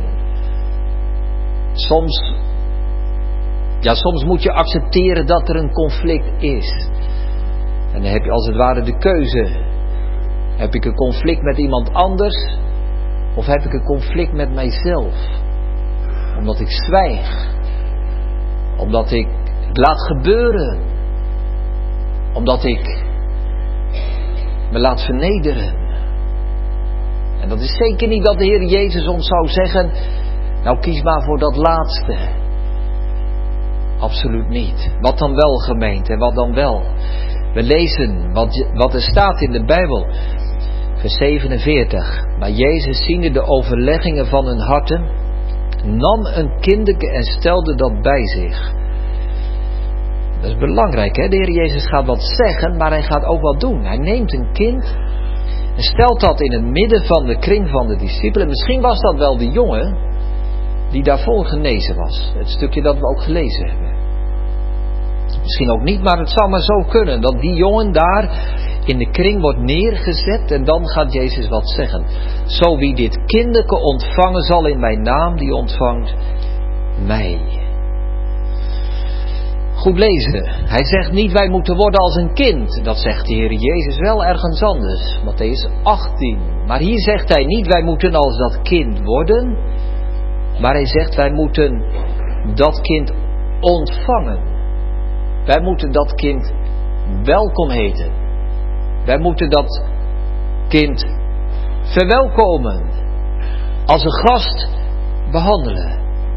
Soms, ja, soms moet je accepteren dat er een conflict is. En dan heb je als het ware de keuze. Heb ik een conflict met iemand anders? Of heb ik een conflict met mijzelf? Omdat ik zwijg. Omdat ik het laat gebeuren. Omdat ik me laat vernederen. En dat is zeker niet dat de Heer Jezus ons zou zeggen, nou kies maar voor dat laatste. Absoluut niet. Wat dan wel, gemeente, wat dan wel? We lezen wat, wat er staat in de Bijbel. Vers zevenenveertig. Maar Jezus, ziende de overleggingen van hun harten, nam een kinderke en stelde dat bij zich. Dat is belangrijk, hè? De Heer Jezus gaat wat zeggen, maar hij gaat ook wat doen. Hij neemt een kind en stelt dat in het midden van de kring van de discipelen. Misschien was dat wel de jongen die daarvoor genezen was. Het stukje dat we ook gelezen hebben. Misschien ook niet, maar het zou maar zo kunnen. Dat die jongen daar in de kring wordt neergezet en dan gaat Jezus wat zeggen. Zo wie dit kinderke ontvangen zal in mijn naam, die ontvangt mij. Goed lezen. Hij zegt niet wij moeten worden als een kind. Dat zegt de Heer Jezus wel ergens anders. Mattheüs achttien. Maar hier zegt hij niet wij moeten als dat kind worden. Maar hij zegt wij moeten dat kind ontvangen. Wij moeten dat kind welkom heten. Wij moeten dat kind verwelkomen. Als een gast behandelen.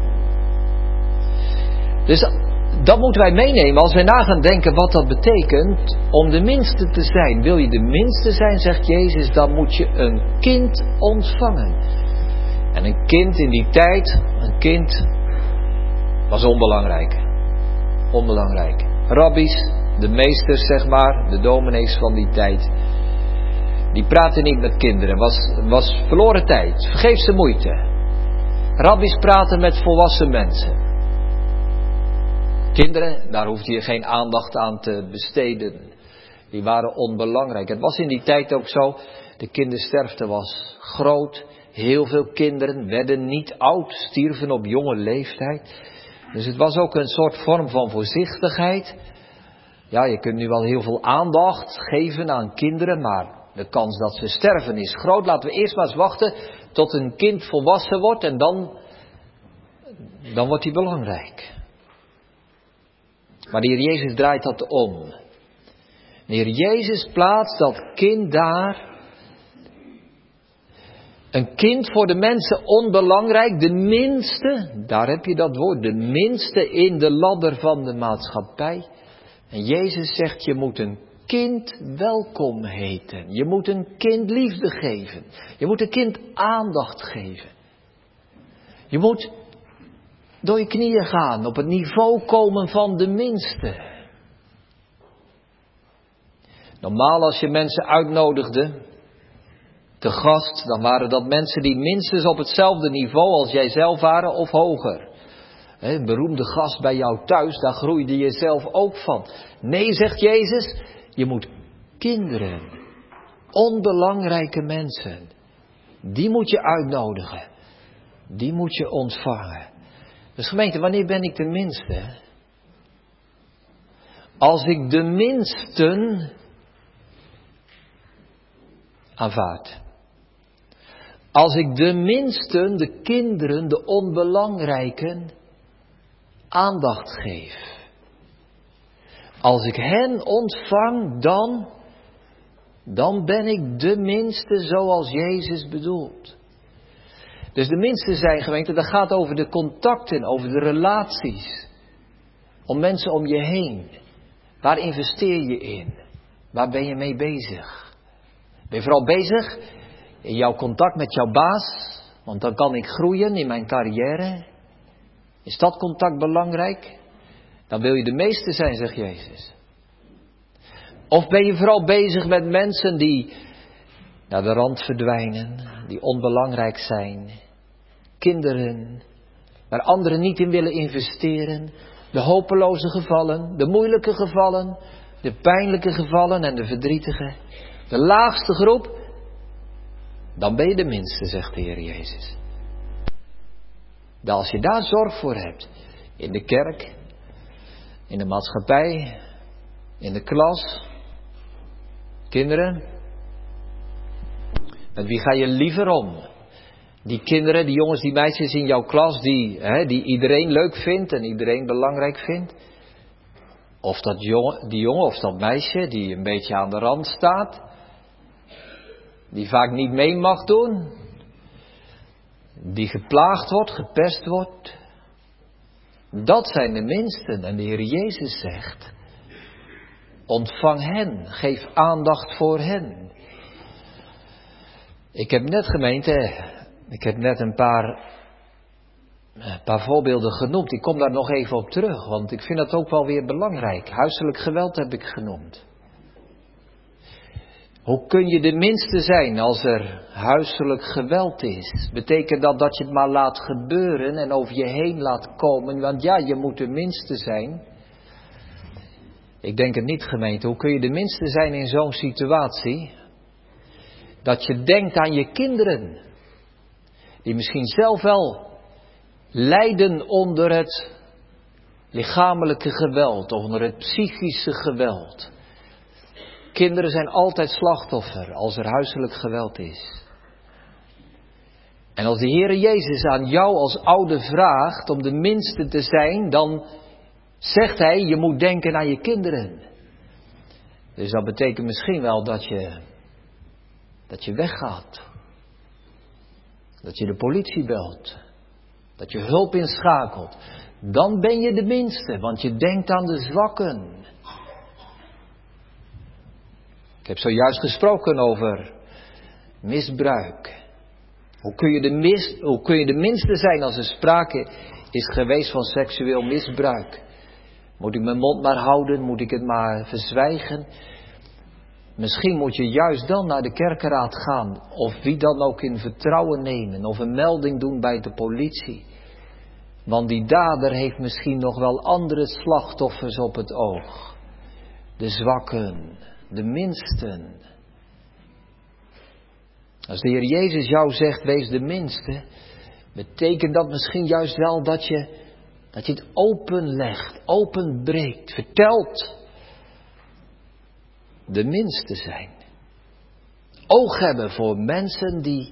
Dus dat moeten wij meenemen als wij na gaan denken wat dat betekent om de minste te zijn. Wil je de minste zijn, zegt Jezus, dan moet je een kind ontvangen. En een kind in die tijd, een kind was onbelangrijk. Onbelangrijk. Rabbies, de meesters zeg maar, de dominees van die tijd, die praten niet met kinderen. Was, was verloren tijd, vergeefse moeite. Rabbies praten met volwassen mensen. Kinderen, daar hoefde je geen aandacht aan te besteden. Die waren onbelangrijk. Het was in die tijd ook zo, de kindersterfte was groot. Heel veel kinderen werden niet oud, stierven op jonge leeftijd. Dus het was ook een soort vorm van voorzichtigheid. Ja, je kunt nu wel heel veel aandacht geven aan kinderen, maar de kans dat ze sterven is groot. Laten we eerst maar eens wachten tot een kind volwassen wordt en dan, dan wordt hij belangrijk. Maar de Heer Jezus draait dat om. De Heer Jezus plaatst dat kind daar. Een kind voor de mensen onbelangrijk, de minste, daar heb je dat woord, de minste in de ladder van de maatschappij. En Jezus zegt, je moet een kind welkom heten. Je moet een kind liefde geven. Je moet een kind aandacht geven. Je moet door je knieën gaan, op het niveau komen van de minste. Normaal als je mensen uitnodigde te gast, dan waren dat mensen die minstens op hetzelfde niveau als jij zelf waren of hoger. Een beroemde gast bij jou thuis, daar groeide je zelf ook van. Nee, zegt Jezus, je moet kinderen, onbelangrijke mensen, die moet je uitnodigen. Die moet je ontvangen. Dus gemeente, wanneer ben ik de minste? Als ik de minsten aanvaard. Als ik de minsten, de kinderen, de onbelangrijken, aandacht geef. Als ik hen ontvang, dan, dan ben ik de minste zoals Jezus bedoelt. Dus de minste zijn, gemeente, dat gaat over de contacten, over de relaties. Om mensen om je heen. Waar investeer je in? Waar ben je mee bezig? Ben je vooral bezig in jouw contact met jouw baas? Want dan kan ik groeien in mijn carrière. Is dat contact belangrijk? Dan wil je de meeste zijn, zegt Jezus. Of ben je vooral bezig met mensen die naar de rand verdwijnen, die onbelangrijk zijn, kinderen, waar anderen niet in willen investeren, de hopeloze gevallen, de moeilijke gevallen, de pijnlijke gevallen en de verdrietige, de laagste groep, dan ben je de minste, zegt de Heer Jezus. Dat als je daar zorg voor hebt, in de kerk, in de maatschappij, in de klas, kinderen, met wie ga je liever om? Die kinderen, die jongens, die meisjes in jouw klas, die, hè, die iedereen leuk vindt en iedereen belangrijk vindt? Of dat jongen, die jongen of dat meisje die een beetje aan de rand staat, die vaak niet mee mag doen, die geplaagd wordt, gepest wordt. Dat zijn de minsten. En de Heer Jezus zegt, ontvang hen, geef aandacht voor hen. Ik heb net, gemeente, ik heb net een paar, een paar voorbeelden genoemd. Ik kom daar nog even op terug, want ik vind dat ook wel weer belangrijk. Huiselijk geweld heb ik genoemd. Hoe kun je de minste zijn als er huiselijk geweld is? Betekent dat dat je het maar laat gebeuren en over je heen laat komen? Want ja, je moet de minste zijn. Ik denk het niet, gemeente. Hoe kun je de minste zijn in zo'n situatie? Dat je denkt aan je kinderen. Die misschien zelf wel lijden onder het lichamelijke geweld, onder het psychische geweld. Kinderen zijn altijd slachtoffer als er huiselijk geweld is. En als de Heere Jezus aan jou als ouder vraagt om de minste te zijn, dan zegt Hij, je moet denken aan je kinderen. Dus dat betekent misschien wel dat je, dat je weggaat. Dat je de politie belt. Dat je hulp inschakelt. Dan ben je de minste, want je denkt aan de zwakken. Ik heb zojuist gesproken over misbruik. Hoe kun je de, mis, hoe kun je de minste zijn als er sprake is geweest van seksueel misbruik? Moet ik mijn mond maar houden? Moet ik het maar verzwijgen? Misschien moet je juist dan naar de kerkenraad gaan. Of wie dan ook in vertrouwen nemen. Of een melding doen bij de politie. Want die dader heeft misschien nog wel andere slachtoffers op het oog. De zwakken. De minsten. Als de Heer Jezus jou zegt, wees de minste, betekent dat misschien juist wel dat je, dat je het openlegt, openbreekt, vertelt. De minste zijn. Oog hebben voor mensen die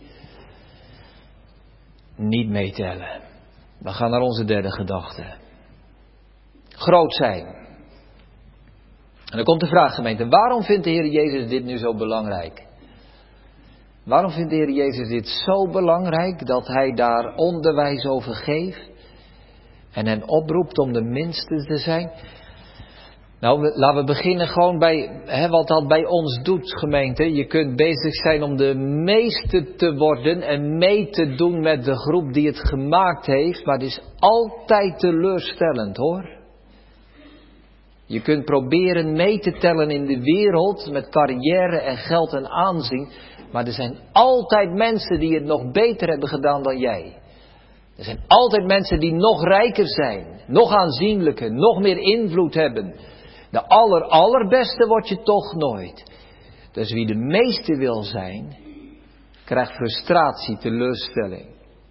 niet meetellen. We gaan naar onze derde gedachte. Groot zijn. En dan komt de vraag, gemeente, waarom vindt de Heer Jezus dit nu zo belangrijk? Waarom vindt de Heer Jezus dit zo belangrijk dat Hij daar onderwijs over geeft en hen oproept om de minste te zijn? Nou, we, laten we beginnen gewoon bij hè, wat dat bij ons doet, gemeente. Je kunt bezig zijn om de meeste te worden en mee te doen met de groep die het gemaakt heeft. Maar het is altijd teleurstellend, hoor. Je kunt proberen mee te tellen in de wereld met carrière en geld en aanzien. Maar er zijn altijd mensen die het nog beter hebben gedaan dan jij. Er zijn altijd mensen die nog rijker zijn, nog aanzienlijker, nog meer invloed hebben. De aller, allerbeste word je toch nooit. Dus wie de meeste wil zijn, krijgt frustratie, teleurstelling.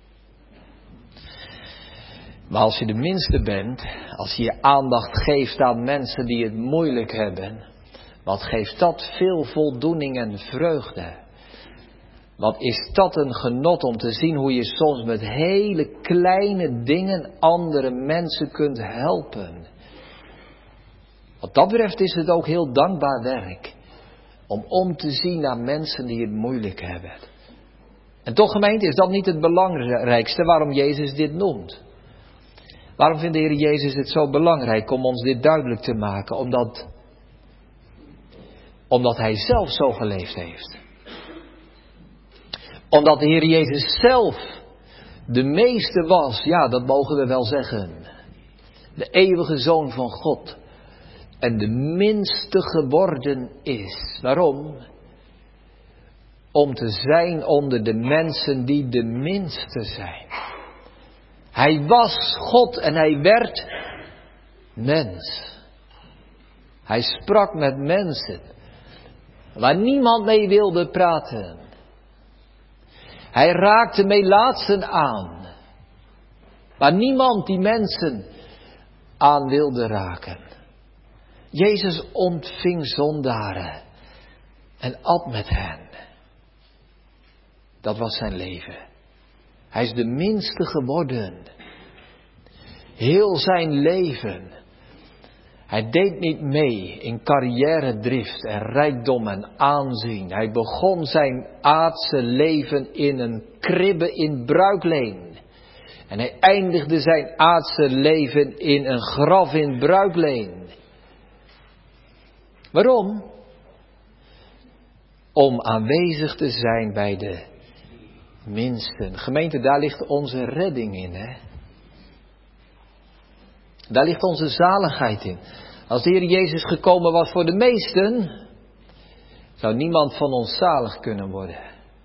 Maar als je de minste bent, als je je aandacht geeft aan mensen die het moeilijk hebben, wat geeft dat veel voldoening en vreugde. Wat is dat een genot om te zien hoe je soms met hele kleine dingen andere mensen kunt helpen. Wat dat betreft is het ook heel dankbaar werk. Om om te zien naar mensen die het moeilijk hebben. En toch, gemeente, is dat niet het belangrijkste waarom Jezus dit noemt. Waarom vindt de Heer Jezus het zo belangrijk om ons dit duidelijk te maken? Omdat, omdat Hij zelf zo geleefd heeft. Omdat de Heer Jezus zelf de meeste was, ja, dat mogen we wel zeggen. De eeuwige Zoon van God. En de minste geworden is. Waarom? Om te zijn onder de mensen die de minste zijn. Hij was God en hij werd mens. Hij sprak met mensen waar niemand mee wilde praten. Hij raakte melaatsen aan waar niemand die mensen aan wilde raken. Jezus ontving zondaren en at met hen. Dat was zijn leven. Hij is de minste geworden. Heel zijn leven. Hij deed niet mee in carrière-drift en rijkdom en aanzien. Hij begon zijn aardse leven in een kribbe in Bruikleen. En hij eindigde zijn aardse leven in een graf in Bruikleen. Waarom? Om aanwezig te zijn bij de minsten. Gemeente, daar ligt onze redding in, hè? Daar ligt onze zaligheid in. Als de Heer Jezus gekomen was voor de meesten, zou niemand van ons zalig kunnen worden.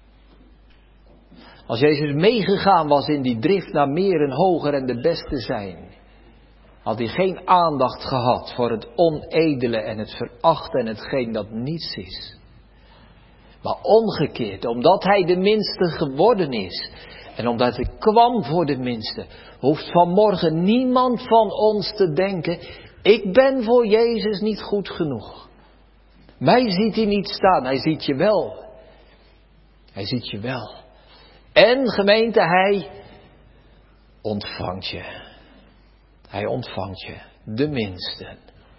Als Jezus meegegaan was in die drift naar meer en hoger en de beste zijn, had hij geen aandacht gehad voor het onedele en het verachten en hetgeen dat niets is. Maar omgekeerd, omdat hij de minste geworden is en omdat hij kwam voor de minste, hoeft vanmorgen niemand van ons te denken, ik ben voor Jezus niet goed genoeg. Mij ziet hij niet staan, hij ziet je wel. Hij ziet je wel. En gemeente, hij ontvangt je. Hij ontvangt je, de minste.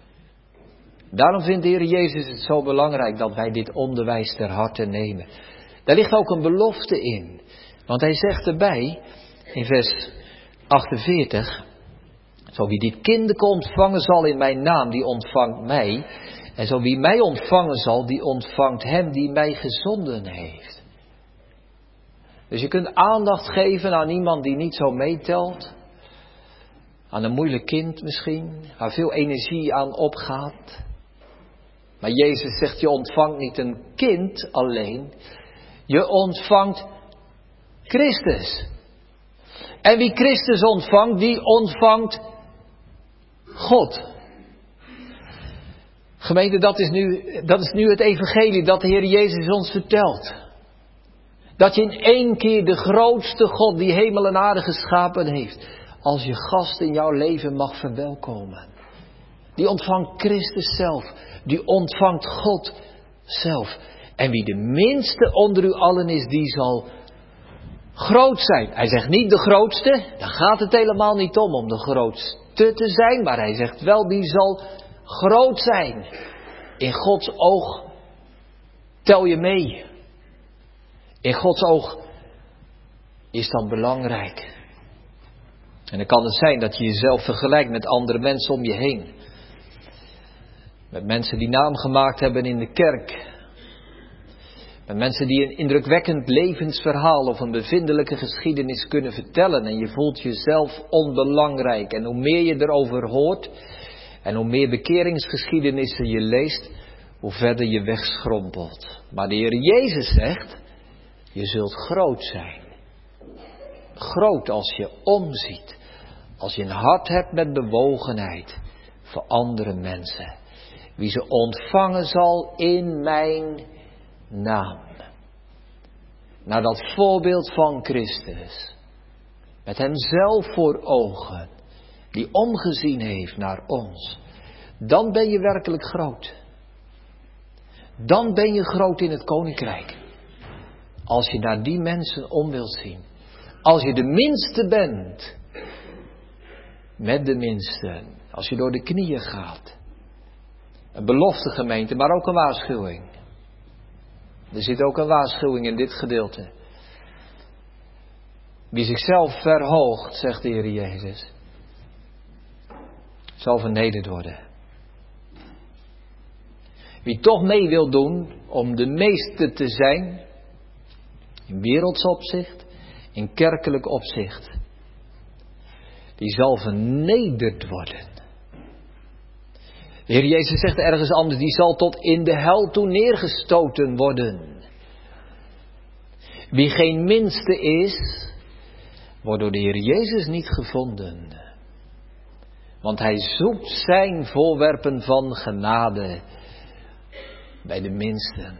Daarom vindt de Heer Jezus het zo belangrijk dat wij dit onderwijs ter harte nemen. Daar ligt ook een belofte in. Want hij zegt erbij, in vers achtenveertig, zo wie dit kind ontvangen zal in mijn naam, die ontvangt mij. En zo wie mij ontvangen zal, die ontvangt hem die mij gezonden heeft. Dus je kunt aandacht geven aan iemand die niet zo meetelt. Aan een moeilijk kind misschien, waar veel energie aan opgaat. Maar Jezus zegt, je ontvangt niet een kind alleen. Je ontvangt Christus. En wie Christus ontvangt, die ontvangt God. Gemeente, dat is nu, dat is nu het evangelie dat de Heer Jezus ons vertelt. Dat je in één keer de grootste God die hemel en aarde geschapen heeft, als je gast in jouw leven mag verwelkomen. Die ontvangt Christus zelf. Die ontvangt God zelf. En wie de minste onder u allen is, die zal groot zijn. Hij zegt niet de grootste. Daar gaat het helemaal niet om, om de grootste te zijn. Maar hij zegt wel, die zal groot zijn. In Gods oog tel je mee. In Gods oog is dat belangrijk. En dan kan het zijn dat je jezelf vergelijkt met andere mensen om je heen. Met mensen die naam gemaakt hebben in de kerk. Met mensen die een indrukwekkend levensverhaal of een bevindelijke geschiedenis kunnen vertellen. En je voelt jezelf onbelangrijk. En hoe meer je erover hoort en hoe meer bekeringsgeschiedenissen je leest, hoe verder je wegschrompelt. Maar de Heer Jezus zegt, je zult groot zijn. Groot als je omziet. Als je een hart hebt met bewogenheid voor andere mensen. Wie ze ontvangen zal in mijn naam. Naar dat voorbeeld van Christus. Met hem zelf voor ogen. Die omgezien heeft naar ons. Dan ben je werkelijk groot. Dan ben je groot in het koninkrijk. Als je naar die mensen om wilt zien. Als je de minste bent. Met de minsten. Als je door de knieën gaat. Een belofte gemeente, maar ook een waarschuwing. Er zit ook een waarschuwing in dit gedeelte. Wie zichzelf verhoogt, zegt de Heer Jezus, zal vernederd worden. Wie toch mee wil doen om de meeste te zijn, in werelds opzicht, in kerkelijk opzicht, die zal vernederd worden. De Heer Jezus zegt ergens anders, die zal tot in de hel toe neergestoten worden. Wie geen minste is, wordt door de Heer Jezus niet gevonden. Want hij zoekt zijn voorwerpen van genade bij de minsten.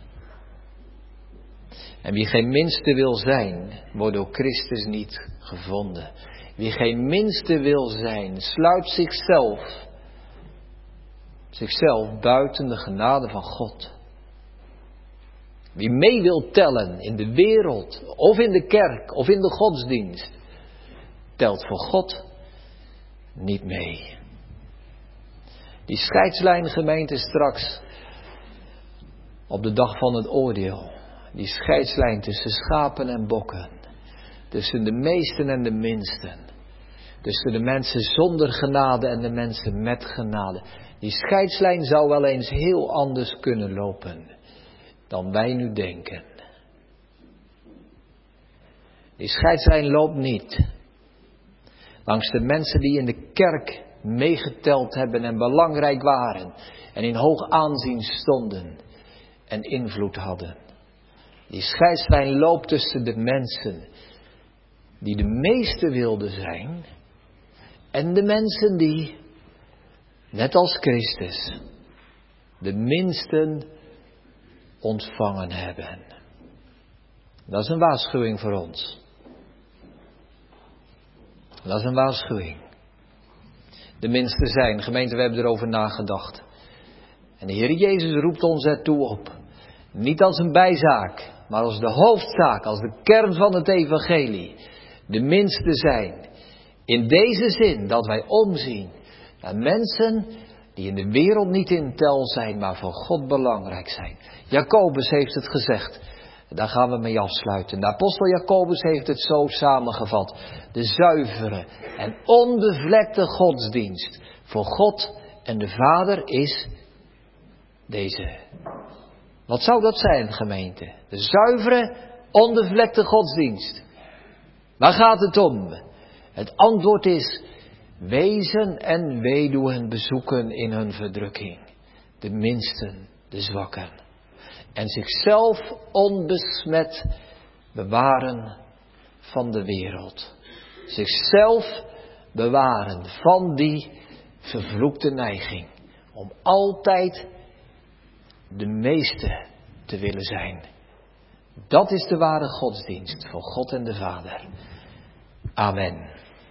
En wie geen minste wil zijn, wordt door Christus niet gevonden. Wie geen minste wil zijn, sluit zichzelf, zichzelf buiten de genade van God. Wie mee wil tellen in de wereld, of in de kerk, of in de godsdienst, telt voor God niet mee. Die scheidslijn gemeente straks, op de dag van het oordeel, die scheidslijn tussen schapen en bokken, tussen de meesten en de minsten, tussen de mensen zonder genade en de mensen met genade. Die scheidslijn zou wel eens heel anders kunnen lopen dan wij nu denken. Die scheidslijn loopt niet langs de mensen die in de kerk meegeteld hebben en belangrijk waren en in hoog aanzien stonden en invloed hadden. Die scheidslijn loopt tussen de mensen die de meeste wilden zijn en de mensen die, net als Christus, de minsten ontvangen hebben. Dat is een waarschuwing voor ons. Dat is een waarschuwing. De minsten zijn, gemeente, we hebben erover nagedacht. En de Heer Jezus roept ons ertoe op. Niet als een bijzaak, maar als de hoofdzaak, als de kern van het evangelie. De minsten zijn. In deze zin dat wij omzien naar mensen die in de wereld niet in tel zijn, maar voor God belangrijk zijn. Jacobus heeft het gezegd. Daar gaan we mee afsluiten. De apostel Jacobus heeft het zo samengevat. De zuivere en onbevlekte godsdienst voor God en de Vader is deze. Wat zou dat zijn, gemeente? De zuivere, onbevlekte godsdienst. Waar gaat het om? Het antwoord is wezen en weduwen bezoeken in hun verdrukking. De minsten, de zwakken. En zichzelf onbesmet bewaren van de wereld. Zichzelf bewaren van die vervloekte neiging. Om altijd de meeste te willen zijn. Dat is de ware godsdienst voor God en de Vader. Amen.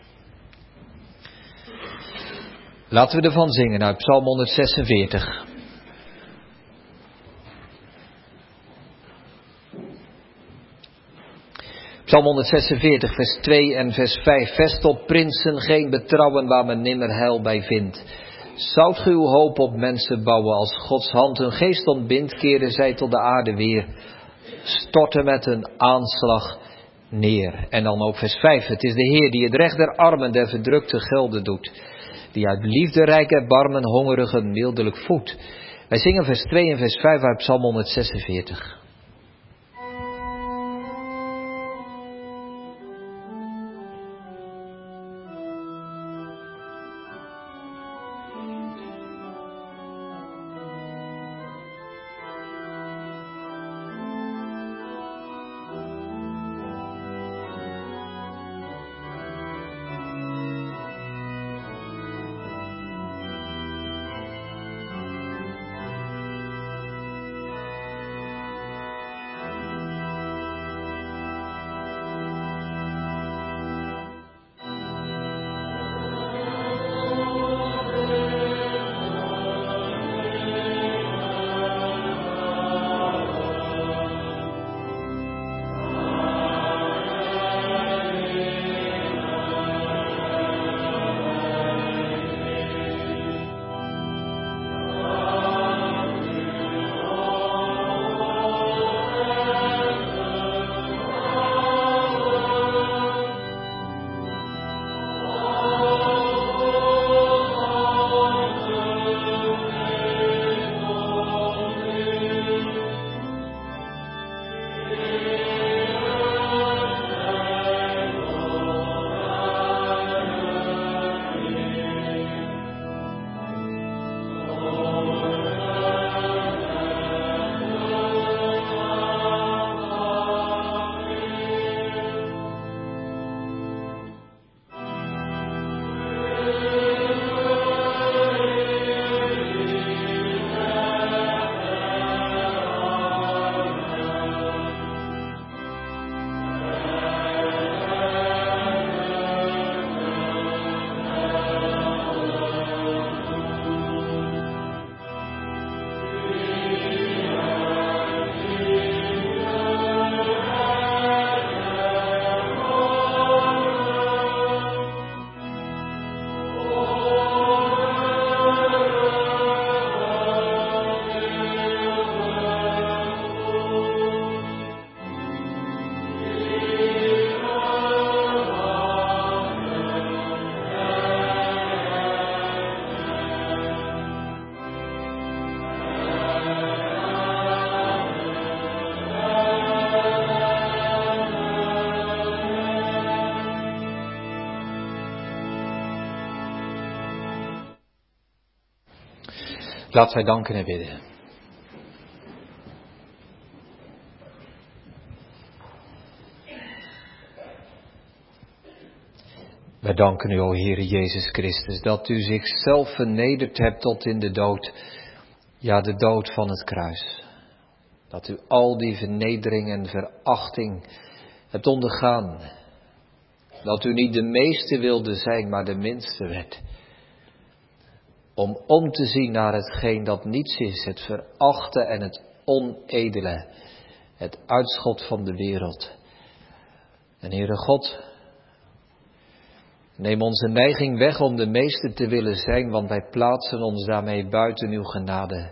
Laten we ervan zingen uit Psalm honderdzesenveertig. Psalm honderdzesenveertig, vers twee en vers vijf. Vest op prinsen geen betrouwen waar men nimmer heil bij vindt. Zoudt ge uw hoop op mensen bouwen als Gods hand hun geest ontbindt, keren zij tot de aarde weer. Storten met een aanslag neer. En dan ook vers vijf. Het is de Heer die het recht der armen, der verdrukte gelden doet. die uit liefde rijk erbarmen hongerigen mildelijk voedt. Wij zingen vers twee en vers vijf uit Psalm honderdzesenveertig. Laten wij danken en bidden. Wij danken u, o Heere Jezus Christus, dat u zichzelf vernederd hebt tot in de dood. Ja, de dood van het kruis. Dat u al die vernedering en verachting hebt ondergaan. Dat u niet de meeste wilde zijn, maar de minste werd. Om om te zien naar hetgeen dat niets is, het verachte en het onedele, het uitschot van de wereld. En Heere God, neem onze neiging weg om de meeste te willen zijn, want wij plaatsen ons daarmee buiten uw genade.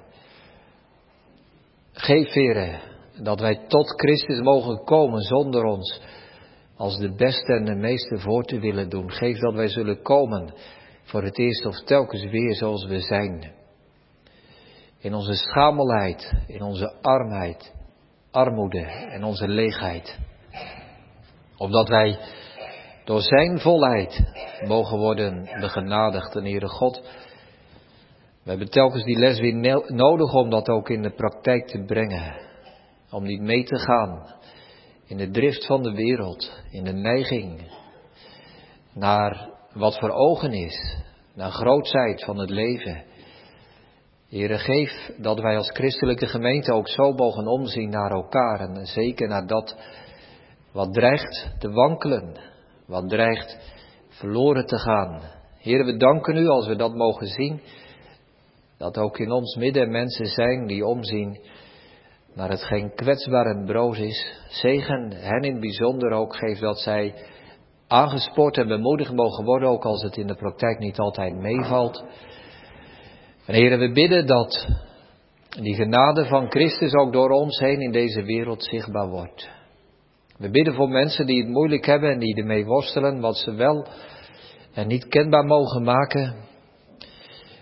Geef, Heere, dat wij tot Christus mogen komen zonder ons als de beste en de meeste voor te willen doen. Geef dat wij zullen komen voor het eerst of telkens weer zoals we zijn. In onze schamelheid, in onze armheid, armoede en onze leegheid. Opdat wij door zijn volheid mogen worden begenadigd. En Heere God, we hebben telkens die les weer nodig om dat ook in de praktijk te brengen. Om niet mee te gaan in de drift van de wereld, in de neiging naar wat voor ogen is, naar grootsheid van het leven. Heere, geef dat wij als christelijke gemeente ook zo mogen omzien naar elkaar en zeker naar dat wat dreigt te wankelen, wat dreigt verloren te gaan. Heere, we danken u als we dat mogen zien, dat ook in ons midden mensen zijn die omzien naar hetgeen kwetsbaar en broos is. Zegen hen in het bijzonder ook, geef dat zij aangespoord en bemoedigd mogen worden, ook als het in de praktijk niet altijd meevalt. En Heere, we bidden dat die genade van Christus ook door ons heen in deze wereld zichtbaar wordt. We bidden voor mensen die het moeilijk hebben en die ermee worstelen, wat ze wel en niet kenbaar mogen maken.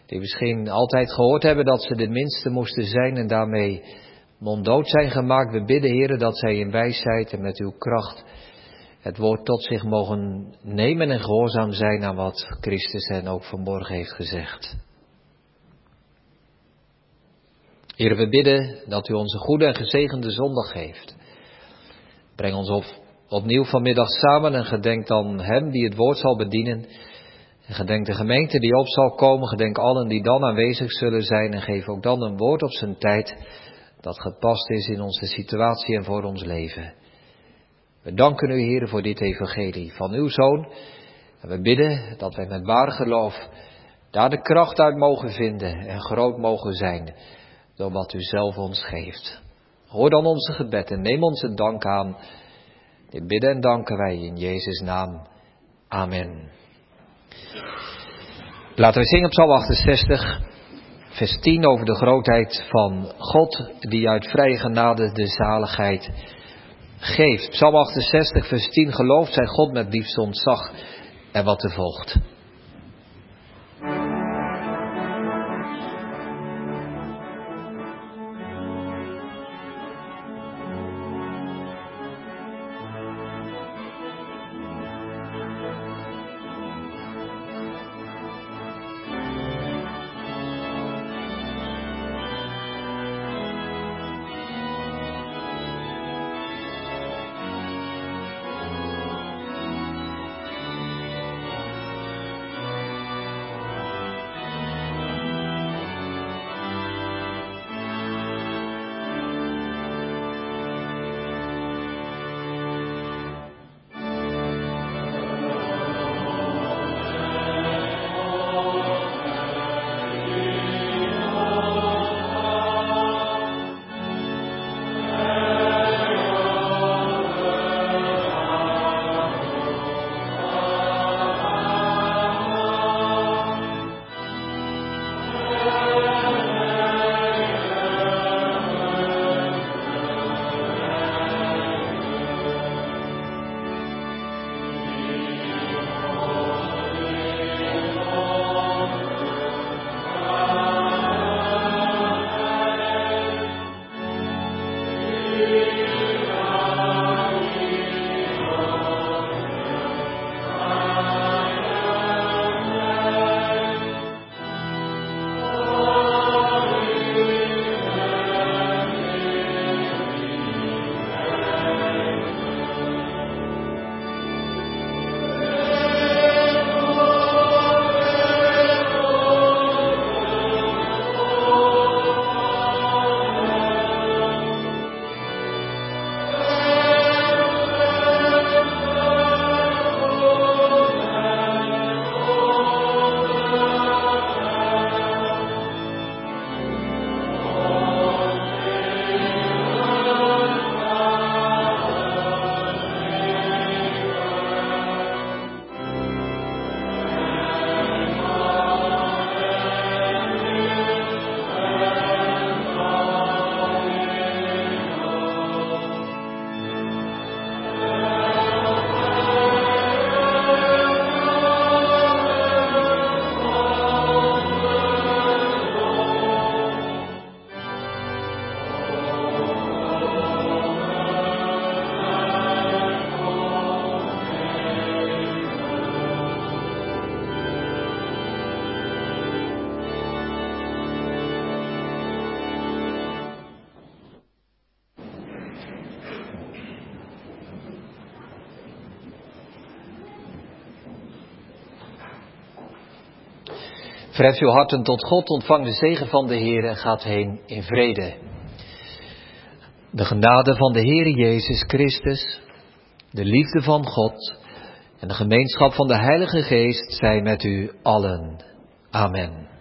die misschien altijd gehoord hebben dat ze de minste moesten zijn en daarmee monddood zijn gemaakt. We bidden, Heere, dat zij in wijsheid en met uw kracht het woord tot zich mogen nemen en gehoorzaam zijn aan wat Christus hen ook vanmorgen heeft gezegd. Heere, we bidden dat u ons een goede en gezegende zondag geeft. Breng ons op, opnieuw vanmiddag samen en gedenk dan hem die het woord zal bedienen. En gedenk de gemeente die op zal komen, gedenk allen die dan aanwezig zullen zijn en geef ook dan een woord op zijn tijd dat gepast is in onze situatie en voor ons leven. We danken u, Heere, voor dit evangelie van uw Zoon. En we bidden dat wij met waar geloof daar de kracht uit mogen vinden en groot mogen zijn door wat u zelf ons geeft. Hoor dan onze gebed en neem onze dank aan. Dit bidden en danken wij in Jezus' naam. Amen. Laten we zingen op Psalm achtenzestig, vers tien over de grootheid van God die uit vrije genade de zaligheid geeft. Psalm achtenzestig, vers tien, gelooft zij God met diepste ontzag en wat er volgt. Verheft uw harten tot God, ontvang de zegen van de Heer en gaat heen in vrede. De genade van de Heer Jezus Christus, de liefde van God en de gemeenschap van de Heilige Geest zij met u allen. Amen.